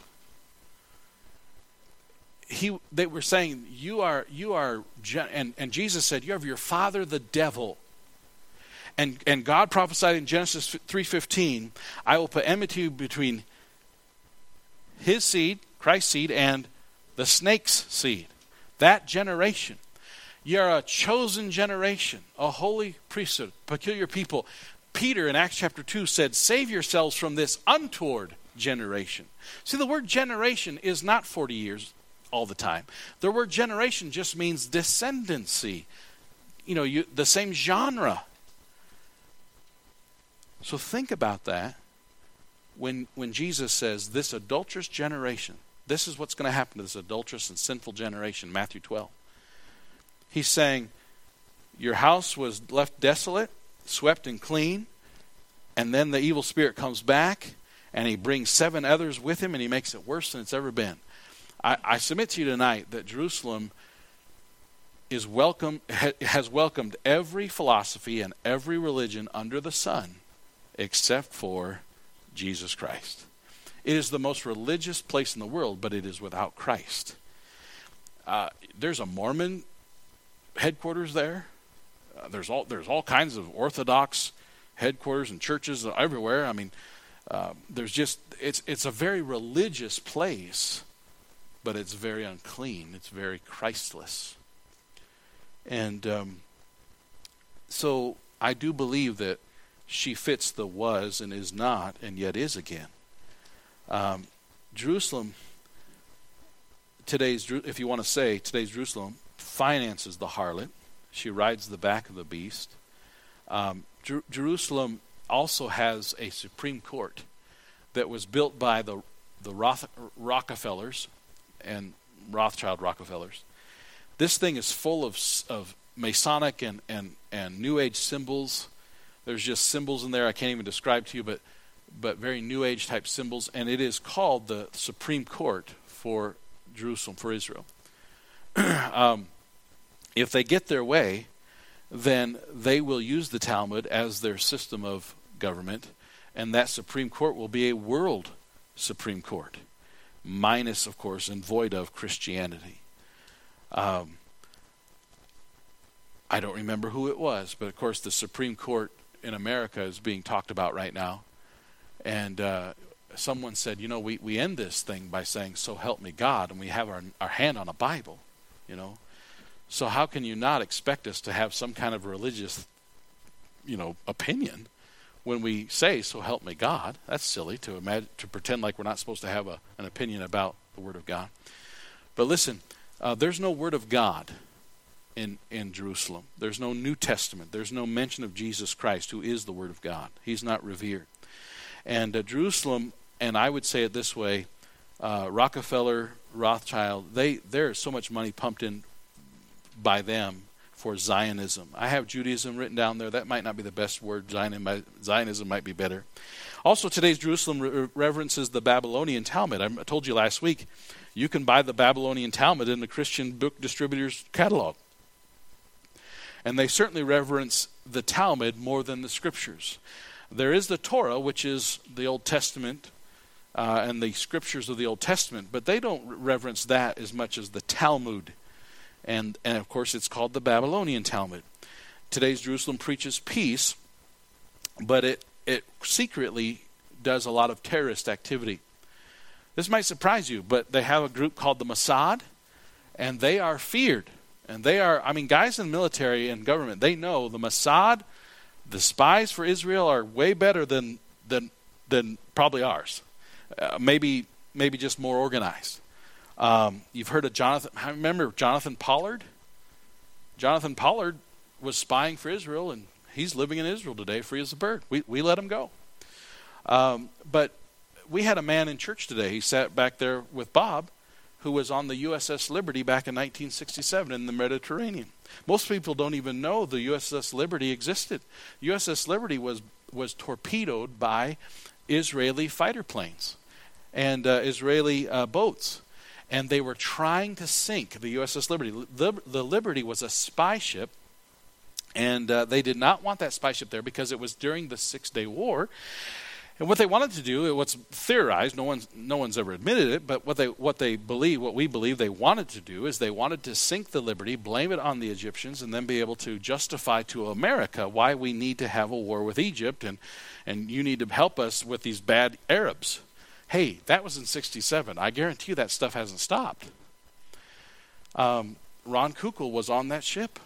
They were saying, you are, and Jesus said, "You have your father the devil." And God prophesied in Genesis 3:15, "I will put enmity between his seed, Christ's seed, and the snake's seed." That generation. You're a chosen generation, a holy priesthood, peculiar people. Peter in Acts chapter 2 said, "Save yourselves from this untoward generation." See, the word generation is not 40 years all the time. The word generation just means descendancy. The same genre. So think about that when Jesus says, this adulterous generation, this is what's going to happen to this adulterous and sinful generation, Matthew 12. He's saying, your house was left desolate, swept and clean, and then the evil spirit comes back, and he brings 7 others with him, and he makes it worse than it's ever been. I submit to you tonight that Jerusalem has welcomed every philosophy and every religion under the sun except for Jesus Christ. It is the most religious place in the world, but it is without Christ. There's a Mormon headquarters there. There's all kinds of Orthodox headquarters and churches everywhere. I mean, it's a very religious place, but it's very unclean. It's very Christless. And so I do believe that she fits the was and is not and yet is again. Jerusalem, if you want to say, today's Jerusalem finances the harlot. She rides the back of the beast. Jerusalem also has a Supreme Court that was built by the Rockefellers and Rothschild Rockefellers. This thing is full of Masonic and New Age symbols. There's just symbols in there I can't even describe to you, but very New Age type symbols. And it is called the Supreme Court for Jerusalem, for Israel. If they get their way, then they will use the Talmud as their system of government, and that Supreme Court will be a world Supreme Court, minus, of course, and void of Christianity. I don't remember who it was, but of course the Supreme Court in America is being talked about right now. And someone said, we end this thing by saying, so help me God, and we have our hand on a Bible, So how can you not expect us to have some kind of religious, opinion when we say, so help me God? That's silly to pretend like we're not supposed to have an opinion about the Word of God. But listen, there's no Word of God in Jerusalem. There's no New Testament. There's no mention of Jesus Christ, who is the Word of God. He's not revered. And Jerusalem, and I would say it this way, Rockefeller, Rothschild, there's so much money pumped in by them for Zionism. I have Judaism written down there. That might not be the best word. Zionism might be better. Also, today's Jerusalem reverences the Babylonian Talmud. I told you last week, you can buy the Babylonian Talmud in the Christian book distributor's catalog. And they certainly reverence the Talmud more than the Scriptures. There is the Torah, which is the Old Testament, and the Scriptures of the Old Testament, but they don't reverence that as much as the Talmud. And of course, it's called the Babylonian Talmud. Today's Jerusalem preaches peace, but it secretly does a lot of terrorist activity. This might surprise you, but they have a group called the Mossad, and they are feared. And guys in the military and government, they know the Mossad, the spies for Israel, are way better than probably ours. Maybe just more organized. You've heard of Jonathan. I remember Jonathan Pollard. Jonathan Pollard was spying for Israel, and he's living in Israel today, free as a bird. We let him go. But we had a man in church today. He sat back there with Bob, who was on the USS Liberty back in 1967 in the Mediterranean. Most people don't even know the USS Liberty existed. USS Liberty was torpedoed by Israeli fighter planes and Israeli boats. And they were trying to sink the USS Liberty. The Liberty was a spy ship, and they did not want that spy ship there because it was during the 6-Day War. And what they wanted to do, what's theorized, no one's ever admitted it, but what we believe they wanted to do is they wanted to sink the Liberty, blame it on the Egyptians, and then be able to justify to America why we need to have a war with Egypt, and you need to help us with these bad Arabs. Hey, that was in 1967. I guarantee you that stuff hasn't stopped. Ron Kukl was on that ship.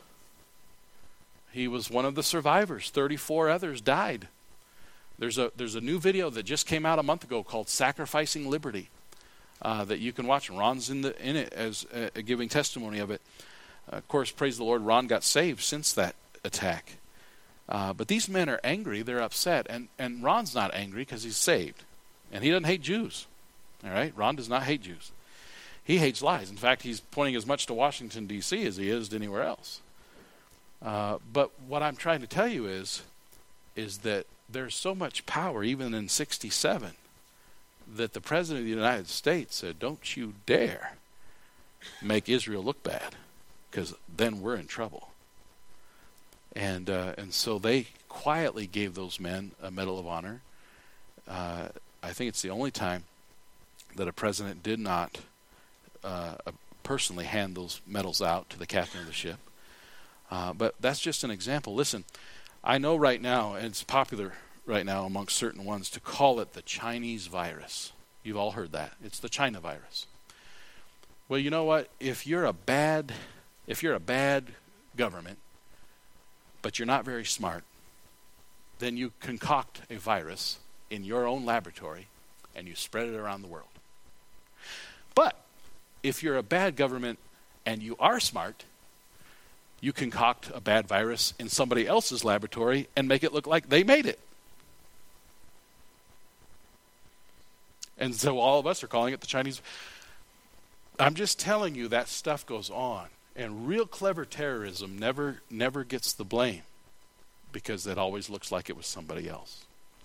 He was one of the survivors. 34 others died. There's a new video that just came out a month ago called "Sacrificing Liberty" that you can watch. Ron's in it as giving testimony of it. Of course, praise the Lord, Ron got saved since that attack. But these men are angry. They're upset. And Ron's not angry because he's saved. And he doesn't hate Jews. All right? Ron does not hate Jews. He hates lies. In fact, he's pointing as much to Washington, D.C. as he is to anywhere else. But what I'm trying to tell you is that there's so much power, even in 67, that the President of the United States said, don't you dare make Israel look bad, because then we're in trouble. And so they quietly gave those men a Medal of Honor. I think it's the only time that a president did not personally hand those medals out to the captain of the ship. But that's just an example. Listen, I know right now, and it's popular right now amongst certain ones, to call it the Chinese virus. You've all heard that. It's the China virus. Well, you know what? If you're a bad government, but you're not very smart, then you concoct a virus in your own laboratory and you spread it around the world. But if you're a bad government and you are smart, you concoct a bad virus in somebody else's laboratory and make it look like they made it. And so all of us are calling it the Chinese. I'm just telling you that stuff goes on. And real clever terrorism never gets the blame, because it always looks like it was somebody else.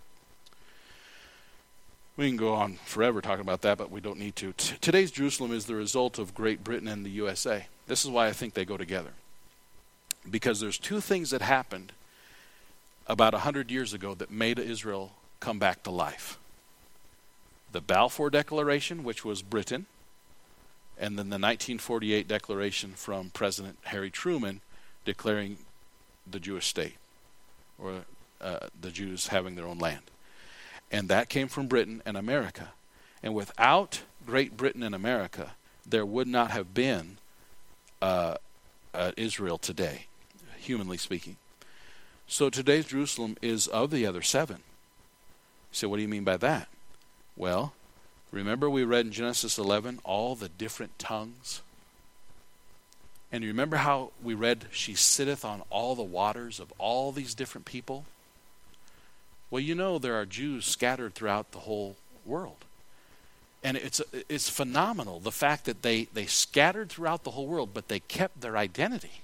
We can go on forever talking about that, but we don't need to. Today's Jerusalem is the result of Great Britain and the USA. This is why I think they go together. Because there's two things that happened about 100 years ago that made Israel come back to life. The Balfour Declaration, which was Britain, and then the 1948 declaration from President Harry Truman declaring the Jewish state, or the Jews having their own land. And that came from Britain and America. And without Great Britain and America, there would not have been Israel today, humanly speaking. So today's Jerusalem is of the other seven. So what do you mean by that? Well, remember we read in Genesis 11 all the different tongues? And you remember how we read, she sitteth on all the waters of all these different people? Well, you know there are Jews scattered throughout the whole world. And it's phenomenal, the fact that they scattered throughout the whole world, but they kept their identity.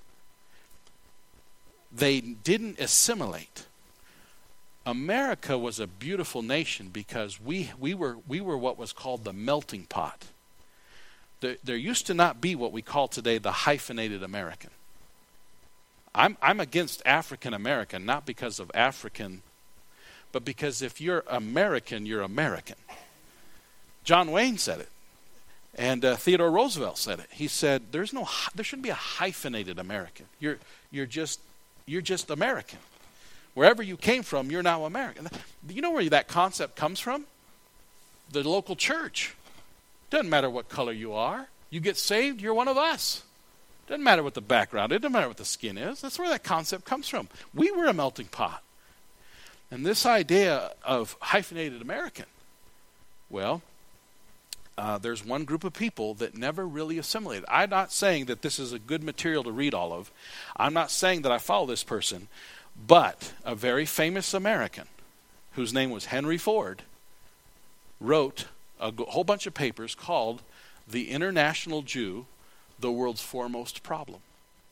They didn't assimilate. America was a beautiful nation because we were what was called the melting pot. There used to not be what we call today the hyphenated American. I'm against African American, not because of African, but because if you're American, you're American. John Wayne said it, and Theodore Roosevelt said it. He said, there shouldn't be a hyphenated American. You're just American. Wherever you came from, you're now American. You know where that concept comes from? The local church. Doesn't matter what color you are. You get saved, you're one of us. Doesn't matter what the background is. It doesn't matter what the skin is. That's where that concept comes from. We were a melting pot. And this idea of hyphenated American, well, there's one group of people that never really assimilated. I'm not saying that this is a good material to read all of. I'm not saying that I follow this person. But a very famous American, whose name was Henry Ford, wrote a whole bunch of papers called The International Jew, the World's Foremost Problem.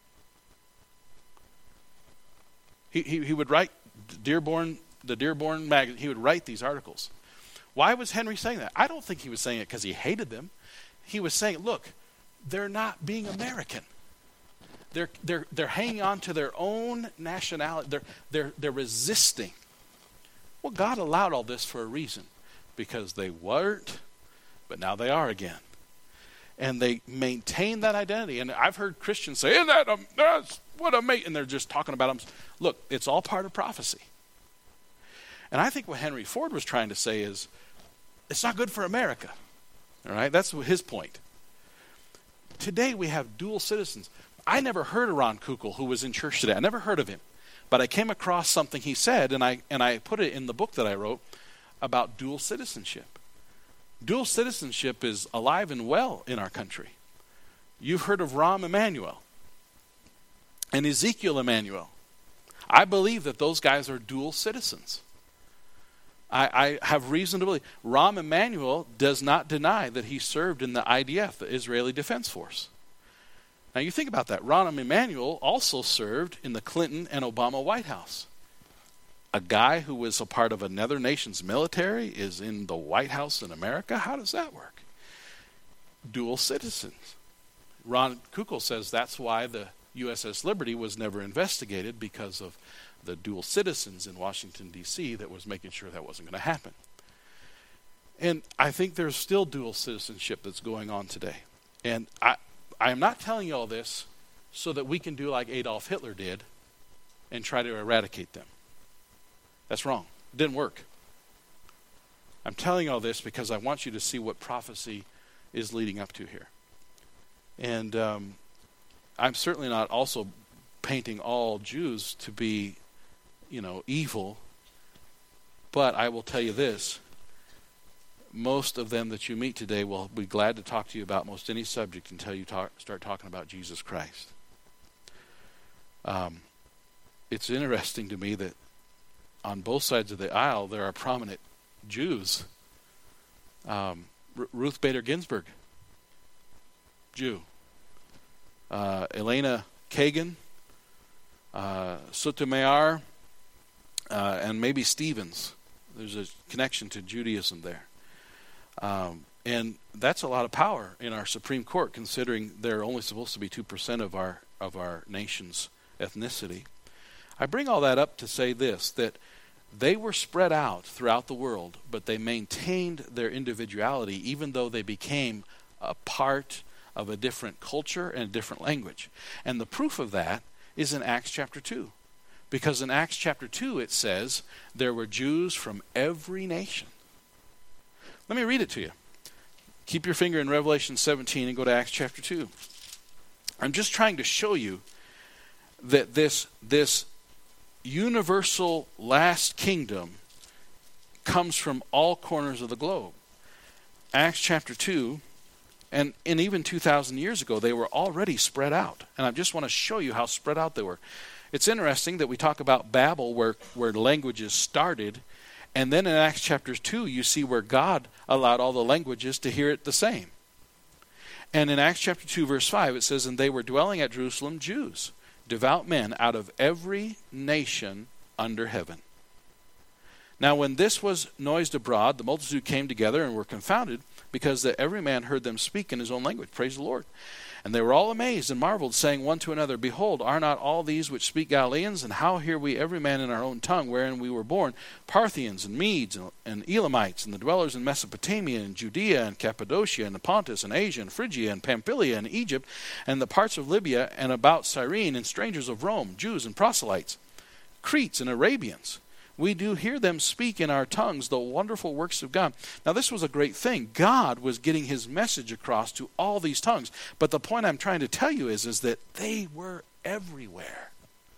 He would write the Dearborn magazine. He would write these articles. Why was Henry saying that? I don't think he was saying it because he hated them. He was saying, look, they're not being American. They're hanging on to their own nationality. They're resisting. Well, God allowed all this for a reason, because they weren't, but now they are again, and they maintain that identity. And I've heard Christians say, "Isn't that's what a mate?" And they're just talking about them. Look, it's all part of prophecy. And I think what Henry Ford was trying to say is, it's not good for America. All right, that's his point. Today we have dual citizens. I never heard of Ron Kukl, who was in church today. I never heard of him. But I came across something he said, and I put it in the book that I wrote about dual citizenship. Dual citizenship is alive and well in our country. You've heard of Rahm Emanuel and Ezekiel Emanuel. I believe that those guys are dual citizens. I have reason to believe. Rahm Emanuel does not deny that he served in the IDF, the Israeli Defense Force. Now you think about that. Rahm Emanuel also served in the Clinton and Obama White House. A guy who was a part of another nation's military is in the White House in America? How does that work? Dual citizens. Ron Kukul says that's why the USS Liberty was never investigated, because of the dual citizens in Washington, D.C. that was making sure that wasn't going to happen. And I think there's still dual citizenship that's going on today. And I am not telling you all this so that we can do like Adolf Hitler did and try to eradicate them. That's wrong. It didn't work. I'm telling you all this because I want you to see what prophecy is leading up to here. And I'm certainly not also painting all Jews to be, evil. But I will tell you this. Most of them that you meet today will be glad to talk to you about most any subject until you start talking about Jesus Christ. It's interesting to me that on both sides of the aisle there are prominent Jews. Ruth Bader Ginsburg, Jew. Elena Kagan, Sotomayor, and maybe Stevens. There's a connection to Judaism there. And that's a lot of power in our Supreme Court, considering they're only supposed to be 2% of our nation's ethnicity. I bring all that up to say this, that they were spread out throughout the world, but they maintained their individuality even though they became a part of a different culture and a different language. And the proof of that is in Acts chapter 2. Because in Acts chapter 2 it says there were Jews from every nation. Let me read it to you. Keep your finger in Revelation 17 and go to Acts chapter 2. I'm just trying to show you that this universal last kingdom comes from all corners of the globe. Acts chapter 2, and even 2,000 years ago, they were already spread out. And I just want to show you how spread out they were. It's interesting that we talk about Babel, where languages started, and then in Acts chapter 2, you see where God allowed all the languages to hear it the same. And in Acts chapter 2, verse 5, it says, "And they were dwelling at Jerusalem Jews, devout men out of every nation under heaven. Now when this was noised abroad, the multitude came together and were confounded, because that every man heard them speak in his own language. Praise the Lord. And they were all amazed and marveled, saying one to another, Behold, are not all these which speak Galileans? And how hear we every man in our own tongue wherein we were born? Parthians and Medes and Elamites and the dwellers in Mesopotamia and Judea and Cappadocia and Pontus and Asia and Phrygia and Pamphylia and Egypt and the parts of Libya and about Cyrene and strangers of Rome, Jews and proselytes, Cretes and Arabians. We do hear them speak in our tongues the wonderful works of God." Now this was a great thing. God was getting his message across to all these tongues. But the point I'm trying to tell you is that they were everywhere.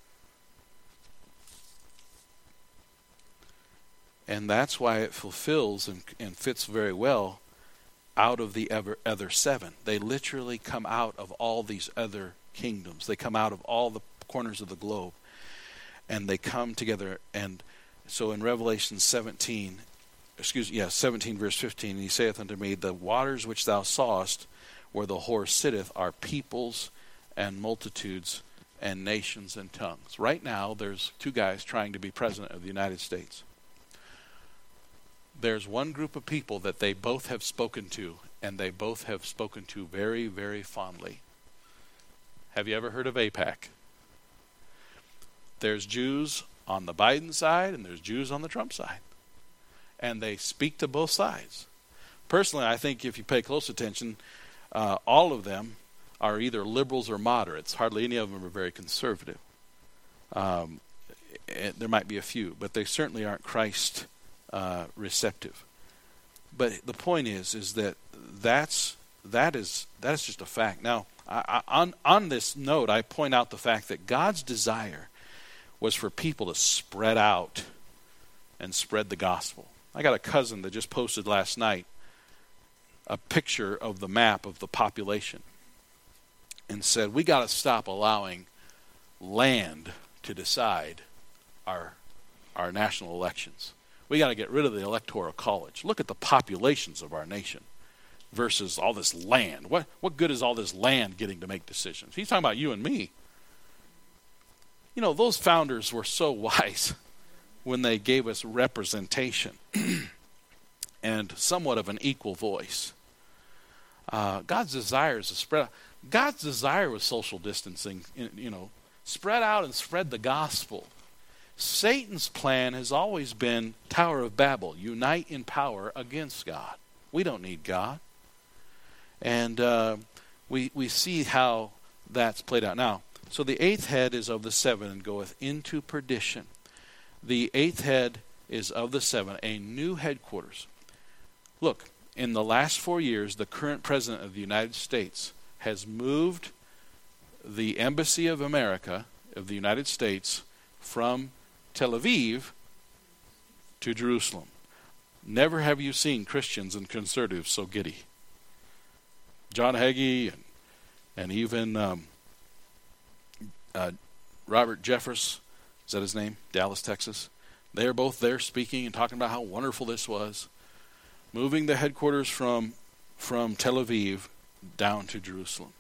And that's why it fulfills and fits very well out of the other seven. They literally come out of all these other kingdoms. They come out of all the corners of the globe. And they come together. And so in Revelation 17 verse 15, "And he saith unto me, The waters which thou sawest, where the horse sitteth, are peoples and multitudes and nations and tongues." Right now, there's two guys trying to be president of the United States. There's one group of people that they both have spoken to, and they both have spoken to very, very fondly. Have you ever heard of AIPAC? There's Jews on the Biden side, and there's Jews on the Trump side. And they speak to both sides. Personally, I think if you pay close attention, all of them are either liberals or moderates. Hardly any of them are very conservative. There might be a few, but they certainly aren't Christ receptive. But the point is that that is just a fact. Now, on this note, I point out the fact that God's desire was for people to spread out and spread the gospel. I got a cousin that just posted last night a picture of the map of the population and said, we got to stop allowing land to decide our national elections. We got to get rid of the Electoral College. Look at the populations of our nation versus all this land. What good is all this land getting to make decisions? He's talking about you and me. You know, those founders were so wise when they gave us representation and somewhat of an equal voice. God's desire is to spread out. God's desire was social distancing, spread out and spread the gospel. Satan's plan has always been Tower of Babel, unite in power against God. We don't need God. And we see how that's played out. Now, so the eighth head is of the seven and goeth into perdition. The eighth head is of the seven, a new headquarters. Look, in the last 4 years, the current president of the United States has moved the Embassy of America, of the United States, from Tel Aviv to Jerusalem. Never have you seen Christians and conservatives so giddy. John Hagee and even Robert Jeffress, is that his name? Dallas, Texas. They are both there speaking and talking about how wonderful this was. Moving the headquarters from Tel Aviv down to Jerusalem.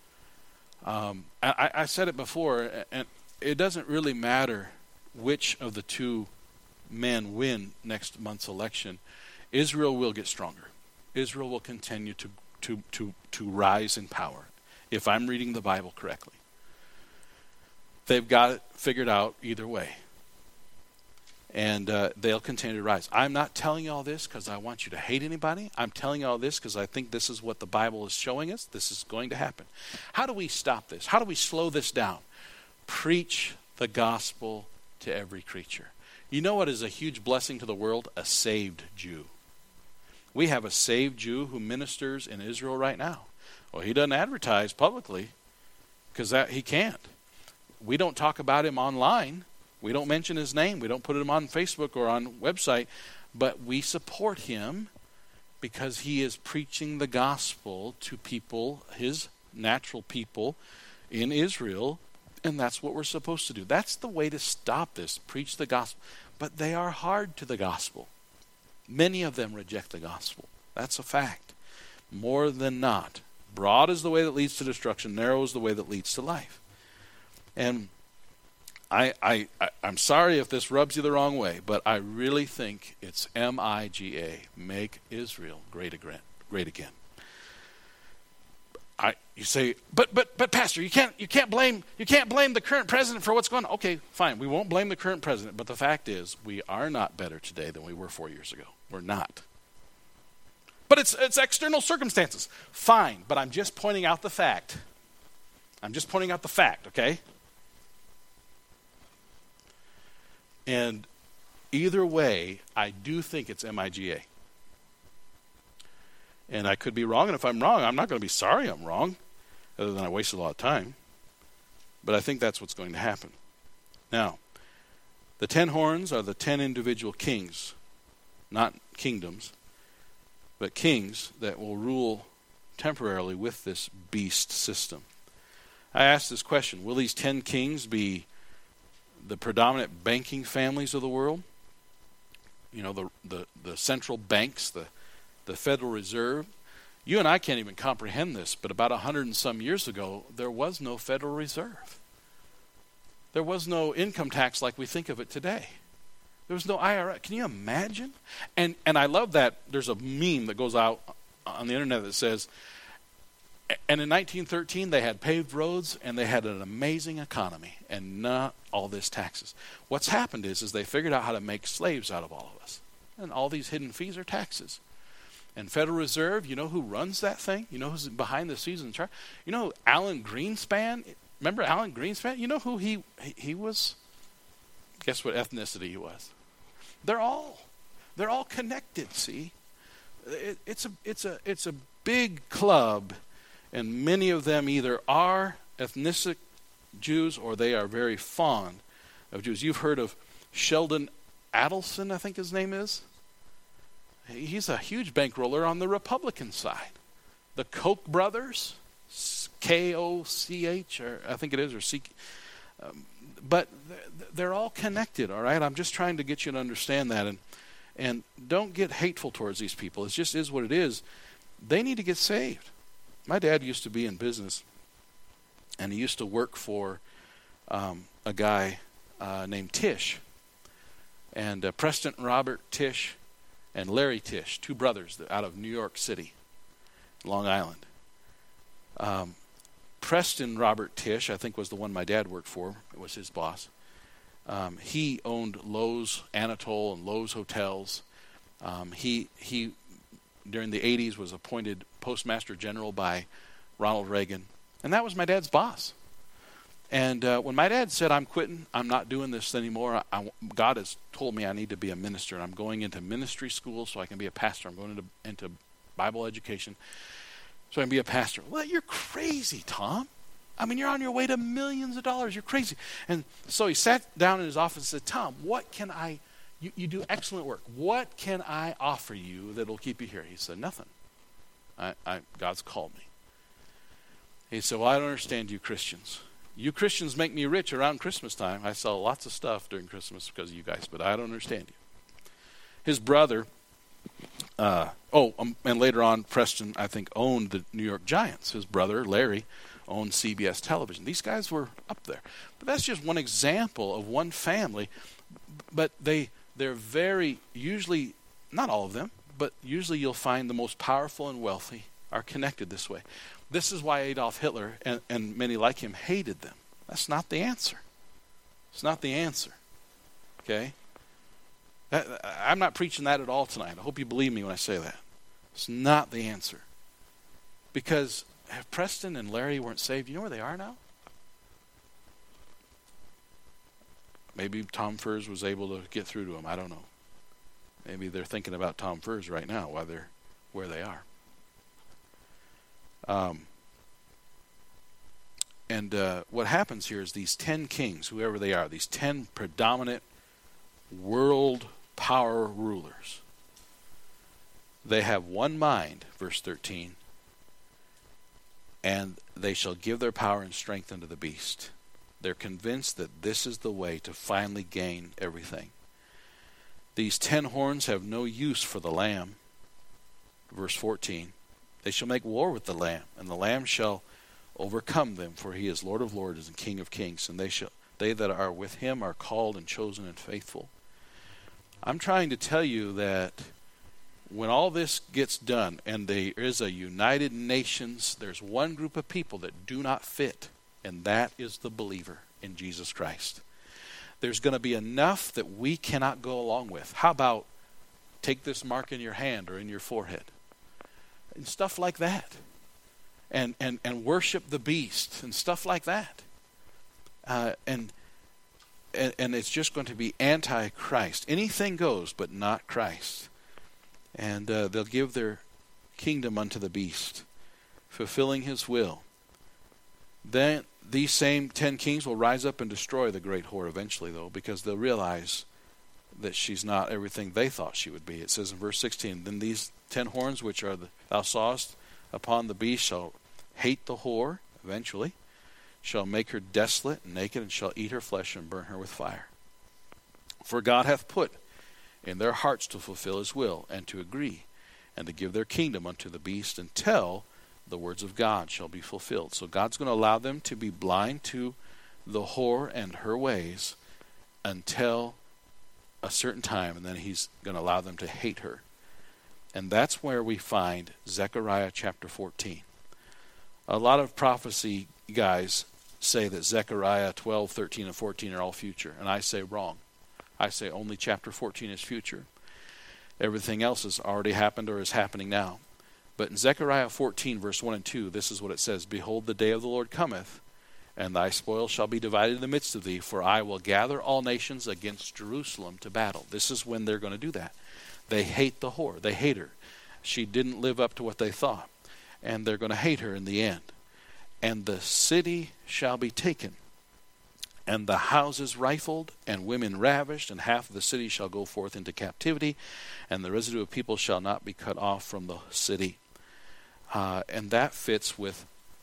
I said it before, and it doesn't really matter which of the two men win next month's election. Israel will get stronger. Israel will continue to rise in power, if I'm reading the Bible correctly. They've got it figured out either way. And they'll continue to rise. I'm not telling you all this because I want you to hate anybody. I'm telling you all this because I think this is what the Bible is showing us. This is going to happen. How do we stop this? How do we slow this down? Preach the gospel to every creature. You know what is a huge blessing to the world? A saved Jew. We have a saved Jew who ministers in Israel right now. Well, he doesn't advertise publicly because he can't. We don't talk about him online. We don't mention his name. We don't put him on Facebook or on website. But we support him because he is preaching the gospel to people, his natural people in Israel. And that's what we're supposed to do. That's the way to stop this. Preach the gospel. But they are hard to the gospel. Many of them reject the gospel. That's a fact. More than not. Broad is the way that leads to destruction. Narrow is the way that leads to life. And I'm sorry if this rubs you the wrong way, but I really think it's MIGA, make Israel great again. You say, but Pastor, you can't blame the current president for what's going on. Okay, fine, we won't blame the current president, but the fact is, we are not better today than we were 4 years ago. We're not. But it's external circumstances. Fine, but I'm just pointing out the fact. Okay? And either way, I do think it's MIGA. And I could be wrong, and if I'm wrong, I'm not going to be sorry I'm wrong, other than I wasted a lot of time. But I think that's what's going to happen. Now, the 10 horns are the 10 individual kings, not kingdoms, but kings that will rule temporarily with this beast system. I asked this question, will these 10 kings be the predominant banking families of the world? You know, the central banks, the Federal Reserve. You and I can't even comprehend this, but about 100 and some years ago, there was no Federal Reserve. There was no income tax like we think of it today. There was no IRS. Can you imagine? And I love that there's a meme that goes out on the internet that says, and in 1913 they had paved roads and they had an amazing economy and not all this taxes. What's happened is they figured out how to make slaves out of all of us. And all these hidden fees are taxes. And Federal Reserve, you know who runs that thing? You know who's behind the scenes in charge? You know Alan Greenspan? Remember Alan Greenspan? You know who he was? Guess what ethnicity he was? They're all connected, see? It's a big club, and many of them either are ethnic Jews or they are very fond of Jews. You've heard of Sheldon Adelson, I think his name is. He's a huge bankroller on the Republican side. The Koch brothers, Koch, or I think it is, or C. But they're all connected, all right? I'm just trying to get you to understand that. And don't get hateful towards these people. It just is what it is. They need to get saved. My dad used to be in business, and he used to work for a guy named Tish. And Preston Robert Tish and Larry Tish, two brothers out of New York City, Long Island. Preston Robert Tish, I think, was the one my dad worked for. It was his boss. He owned Lowe's Anatole and Lowe's Hotels. He during the 80s was appointed Postmaster General by Ronald Reagan. And that was my dad's boss. And when my dad said, I'm quitting, I'm not doing this anymore, God has told me I need to be a minister. And I'm going into ministry school so I can be a pastor. I'm going into Bible education so I can be a pastor. Well, you're crazy, Tom. I mean, you're on your way to millions of dollars. You're crazy. And so he sat down in his office and said, Tom, what can you do excellent work. What can I offer you that will keep you here? He said, nothing. God's called me. He said, well, I don't understand you Christians. You Christians make me rich around Christmas time. I sell lots of stuff during Christmas because of you guys, but I don't understand you. His brother, and later on, Preston, I think, owned the New York Giants. His brother, Larry, owned CBS Television. These guys were up there. But that's just one example of one family. But they're very, usually, not all of them, but usually you'll find the most powerful and wealthy are connected this way. This is why Adolf Hitler and many like him hated them. That's not the answer. It's not the answer. Okay? I'm not preaching that at all tonight. I hope you believe me when I say that. It's not the answer. Because if Preston and Larry weren't saved, you know where they are now? Maybe Tom Furs was able to get through to them. I don't know. Maybe they're thinking about Tom Furs right now while they're where they are. What happens here is these 10 kings, whoever they are, these 10 predominant world power rulers, they have one mind, verse 13, and they shall give their power and strength unto the beast. They're convinced that this is the way to finally gain everything. These 10 horns have no use for the Lamb. Verse 14, they shall make war with the Lamb, and the Lamb shall overcome them, for he is Lord of lords and King of kings, and they that are with him are called and chosen and faithful. I'm trying to tell you that when all this gets done, and there is a United Nations, there's one group of people that do not fit, and that is the believer in Jesus Christ. There's going to be enough that we cannot go along with. How about take this mark in your hand or in your forehead? And stuff like that. And worship the beast and stuff like that. And it's just going to be anti-Christ. Anything goes, but not Christ. And they'll give their kingdom unto the beast, fulfilling his will. Then these same 10 kings will rise up and destroy the great whore eventually, though, because they'll realize that she's not everything they thought she would be. It says in verse 16, then these 10 horns which are thou sawest upon the beast shall hate the whore, eventually, shall make her desolate and naked, and shall eat her flesh and burn her with fire. For God hath put in their hearts to fulfill his will, and to agree, and to give their kingdom unto the beast, until the words of God shall be fulfilled. So God's going to allow them to be blind to the whore and her ways until a certain time, and then he's going to allow them to hate her. And that's where we find Zechariah chapter 14. A lot of prophecy guys say that Zechariah 12, 13, and 14 are all future, and I say wrong. I say only chapter 14 is future. Everything else has already happened or is happening now. But in Zechariah 14, verse 1 and 2, this is what it says, behold, the day of the Lord cometh, and thy spoil shall be divided in the midst of thee, for I will gather all nations against Jerusalem to battle. This is when they're going to do that. They hate the whore. They hate her. She didn't live up to what they thought. And they're going to hate her in the end. And the city shall be taken, and the houses rifled, and women ravished, and half of the city shall go forth into captivity, and the residue of people shall not be cut off from the city. And that fits with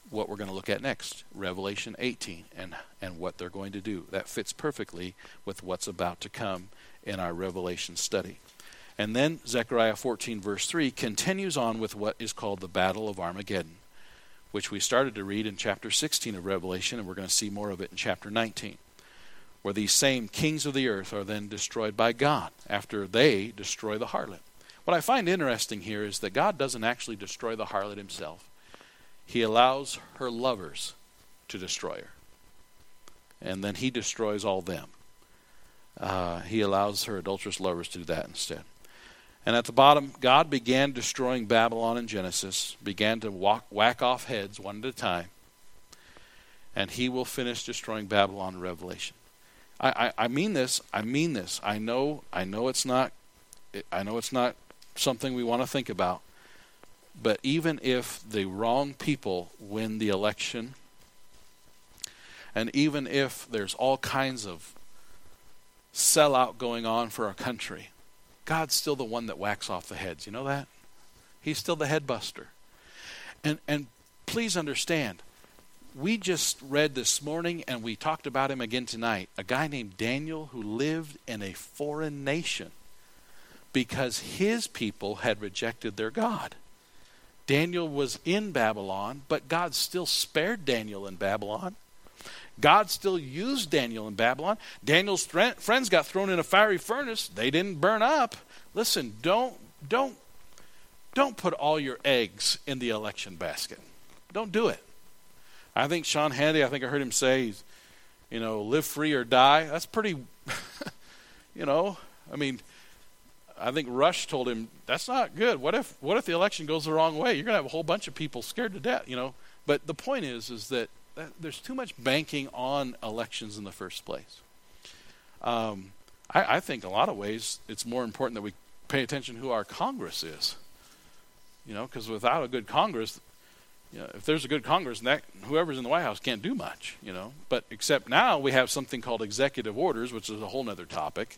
what we're going to look at next, Revelation 18, and what they're going to do. That fits perfectly with what's about to come in our Revelation study. And then Zechariah 14 verse 3 continues on with what is called the Battle of Armageddon, which we started to read in chapter 16 of Revelation, and we're going to see more of it in chapter 19, where these same kings of the earth are then destroyed by God after they destroy the harlot. What I find interesting here is that God doesn't actually destroy the harlot himself. He allows her lovers to destroy her. And then he destroys all them. He allows her adulterous lovers to do that instead. And at the bottom, God began destroying Babylon in Genesis, began to whack off heads one at a time. And he will finish destroying Babylon in Revelation. I mean this. I mean this. I know it's not something we want to think about. But even if the wrong people win the election, and even if there's all kinds of sellout going on for our country, God's still the one that whacks off the heads. You know that? He's still the head buster. And please understand, we just read this morning, and we talked about him again tonight, a guy named Daniel who lived in a foreign nation because his people had rejected their God. Daniel was in Babylon, but God still spared Daniel in Babylon. God still used Daniel in Babylon. Daniel's friends got thrown in a fiery furnace. They didn't burn up. Listen, don't put all your eggs in the election basket. Don't do it. I think Sean Hannity, I heard him say, live free or die. That's pretty, I think Rush told him, that's not good. What if the election goes the wrong way? You're going to have a whole bunch of people scared to death, But the point is that there's too much banking on elections in the first place. I think in a lot of ways it's more important that we pay attention to who our Congress is. Because without a good Congress, if there's a good Congress, whoever's in the White House can't do much, But except now we have something called executive orders, which is a whole other topic.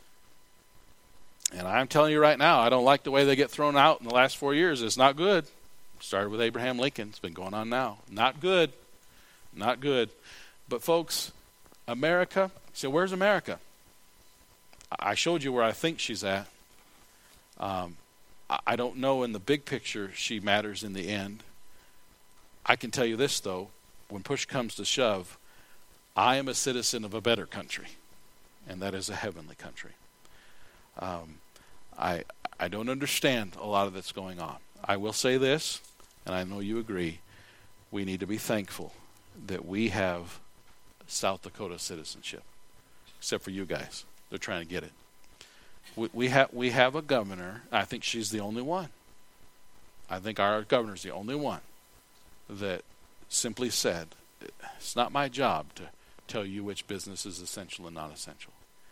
And I'm telling you right now, I don't like the way they get thrown out in the last 4 years. It's not good. Started with Abraham Lincoln. It's been going on now. Not good. Not good. But folks, America, so where's America? I showed you where I think she's at. I don't know in the big picture she matters in the end. I can tell you this, though. When push comes to shove, I am a citizen of a better country, and that is a heavenly country. I don't understand a lot of that's going on. I will say this, and I know you agree, we need to be thankful that we have South Dakota citizenship, except for you guys. They're trying to get it. We have a governor. I think she's the only one. I think our governor's the only one that simply said, it's not my job to tell you which business is essential and not essential.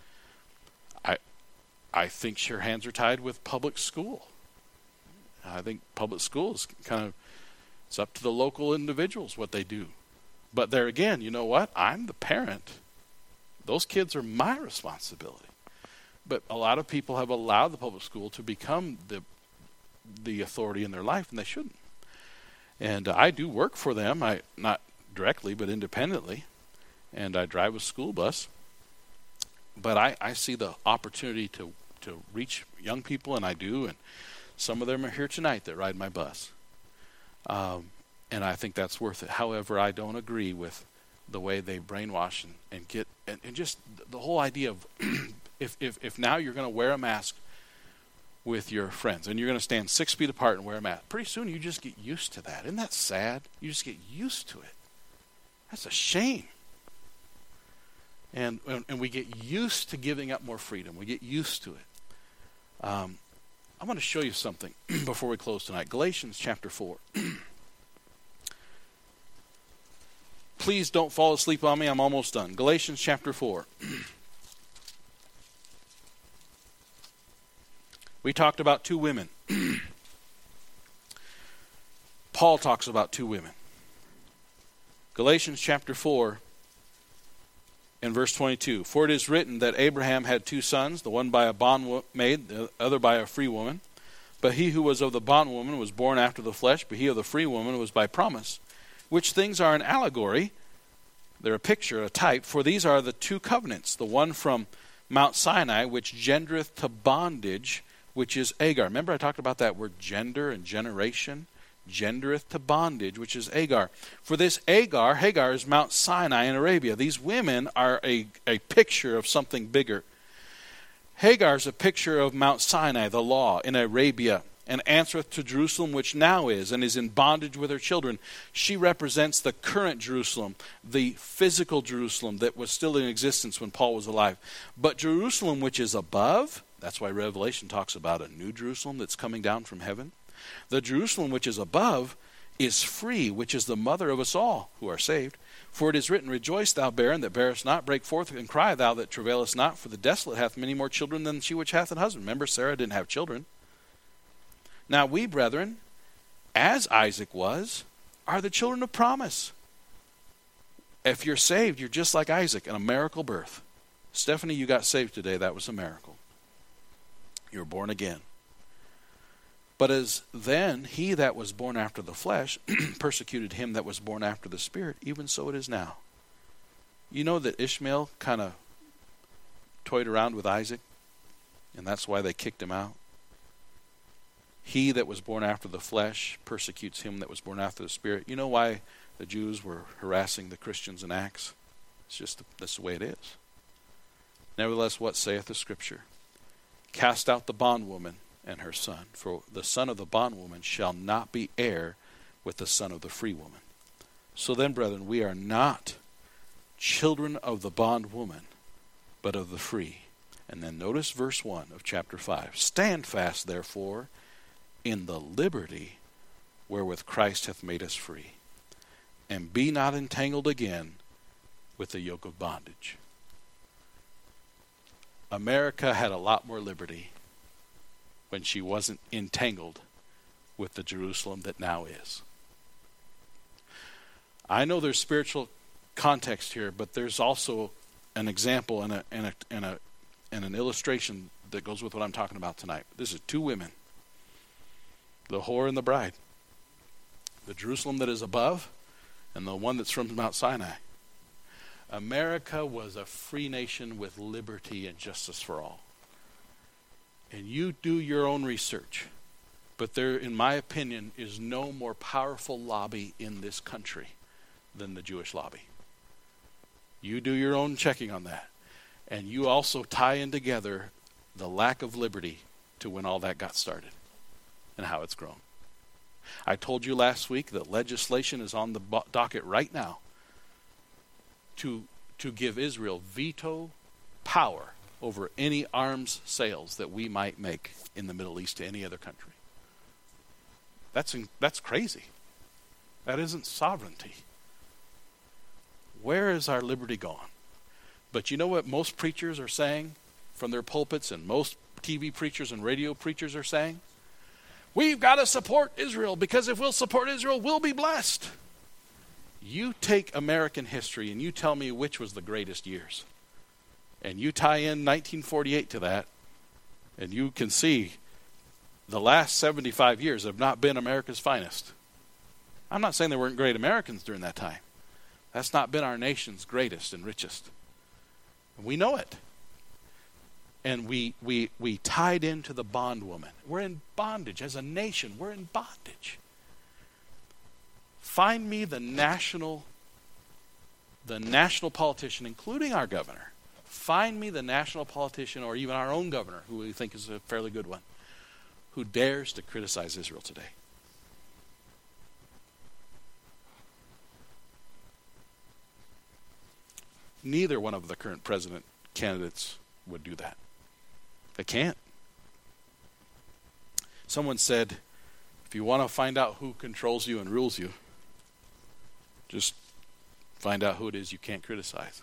I think her hands are tied with public school. I think public school is it's up to the local individuals what they do. But there again, you know what? I'm the parent. Those kids are my responsibility. But a lot of people have allowed the public school to become the authority in their life, and they shouldn't. And I do work for them, not directly, but independently. And I drive a school bus. But I see the opportunity to reach young people, and I do. And some of them are here tonight that ride my bus. And I think that's worth it. However, I don't agree with the way they brainwash and get and just the whole idea of if now you're going to wear a mask with your friends and you're going to stand 6 feet apart and wear a mask, pretty soon you just get used to that. Isn't that sad? You just get used to it. That's a shame. And we get used to giving up more freedom. We get used to it. I want to show you something before we close tonight. Galatians chapter 4. Please don't fall asleep on me. I'm almost done. Galatians chapter 4. We talked about two women. Paul talks about two women. Galatians chapter 4 and verse 22. For it is written that Abraham had two sons, the one by a bondmaid, the other by a free woman. But he who was of the bondwoman was born after the flesh, but he of the free woman was by promise. which things are an allegory. They're a picture, a type, for these are the two covenants, the one from Mount Sinai, which gendereth to bondage, which is Agar. Remember I talked about that word gender and generation? Gendereth to bondage, which is Agar. For this Hagar is Mount Sinai in Arabia. These women are a picture of something bigger. Hagar is a picture of Mount Sinai, the law, in Arabia, and answereth to Jerusalem, which now is, and is in bondage with her children. She represents the current Jerusalem, the physical Jerusalem that was still in existence when Paul was alive. But Jerusalem, which is above, that's why Revelation talks about a new Jerusalem that's coming down from heaven. The Jerusalem which is above is free, which is the mother of us all who are saved. For it is written, Rejoice, thou barren that bearest not, break forth and cry, thou that travailest not, for the desolate hath many more children than she which hath an husband. Remember, Sarah didn't have children. Now we, brethren, as Isaac was, are the children of promise. If you're saved, you're just like Isaac, in a miracle birth. Stephanie, you got saved today. That was a miracle. You were born again. But as then he that was born after the flesh persecuted him that was born after the Spirit, even so it is now. You know that Ishmael kind of toyed around with Isaac, and that's why they kicked him out. He that was born after the flesh persecutes him that was born after the Spirit. You know why the Jews were harassing the Christians in Acts? It's just that's the way it is. Nevertheless, what saith the Scripture? Cast out the bondwoman and her son, for the son of the bondwoman shall not be heir with the son of the free woman. So then, brethren, we are not children of the bondwoman, but of the free. And then notice verse 1 of chapter 5. Stand fast, therefore, in the liberty wherewith Christ hath made us free, and be not entangled again with the yoke of bondage. America had a lot more liberty when she wasn't entangled with the Jerusalem that now is. I know there's spiritual context here, but there's also an example and an illustration that goes with what I'm talking about tonight. This is two women, the whore and the bride. The Jerusalem that is above and the one that's from Mount Sinai. America was a free nation with liberty and justice for all. And you do your own research. But there, in my opinion, is no more powerful lobby in this country than the Jewish lobby. You do your own checking on that. And you also tie in together the lack of liberty to when all that got started and how it's grown. I told you last week that legislation is on the docket right now to give Israel veto power over any arms sales that we might make in the Middle East to any other country. That's crazy. That isn't sovereignty. Where is our liberty gone? But you know what most preachers are saying from their pulpits, and most TV preachers and radio preachers are saying? We've got to support Israel, because if we'll support Israel, we'll be blessed. You take American history and you tell me which was the greatest years. And you tie in 1948 to that, and you can see the last 75 years have not been America's finest. I'm not saying there weren't great Americans during that time. That's not been our nation's greatest and richest. We know it. And we tied into the bondwoman. We're in bondage. As a nation, we're in bondage. Find me the national politician, including our governor. Find me the national politician, or even our own governor, who we think is a fairly good one, who dares to criticize Israel today. Neither one of the current president candidates would do that. They can't. Someone said, if you want to find out who controls you and rules you, just find out who it is you can't criticize.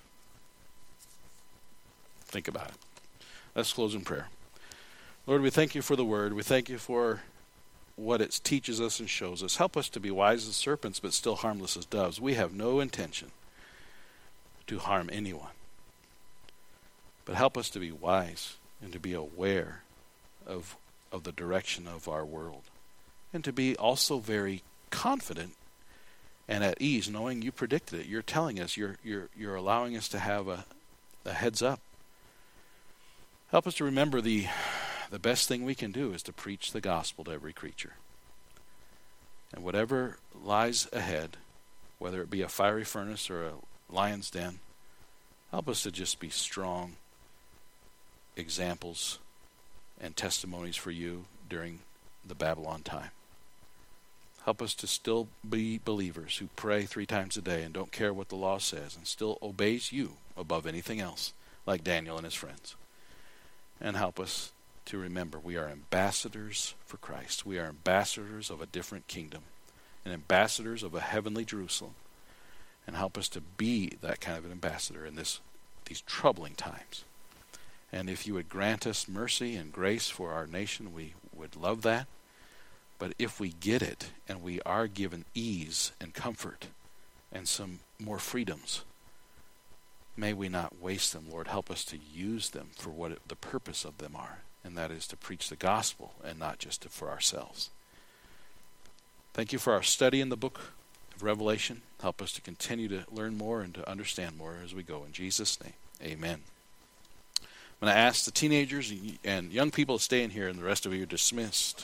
Think about it. Let's close in prayer. Lord, we thank you for the word. We thank you for what it teaches us and shows us. Help us to be wise as serpents, but still harmless as doves. We have no intention to harm anyone. But help us to be wise and to be aware of the direction of our world. And to be also very confident and at ease, knowing you predicted it. You're telling us, you're allowing us to have a heads up. Help us to remember the best thing we can do is to preach the gospel to every creature. And whatever lies ahead, whether it be a fiery furnace or a lion's den, help us to just be strong examples and testimonies for you during the Babylon time. Help us to still be believers who pray 3 times a day and don't care what the law says and still obeys you above anything else, like Daniel and his friends. And help us to remember we are ambassadors for Christ. We are ambassadors of a different kingdom and ambassadors of a heavenly Jerusalem. And help us to be that kind of an ambassador in these troubling times. And if you would grant us mercy and grace for our nation, we would love that. But if we get it and we are given ease and comfort and some more freedoms, may we not waste them, Lord. Help us to use them for what the purpose of them are, and that is to preach the gospel and not just for ourselves. Thank you for our study in the book of Revelation. Help us to continue to learn more and to understand more as we go. In Jesus' name, amen. I'm going to ask the teenagers and young people to stay in here, and the rest of you are dismissed.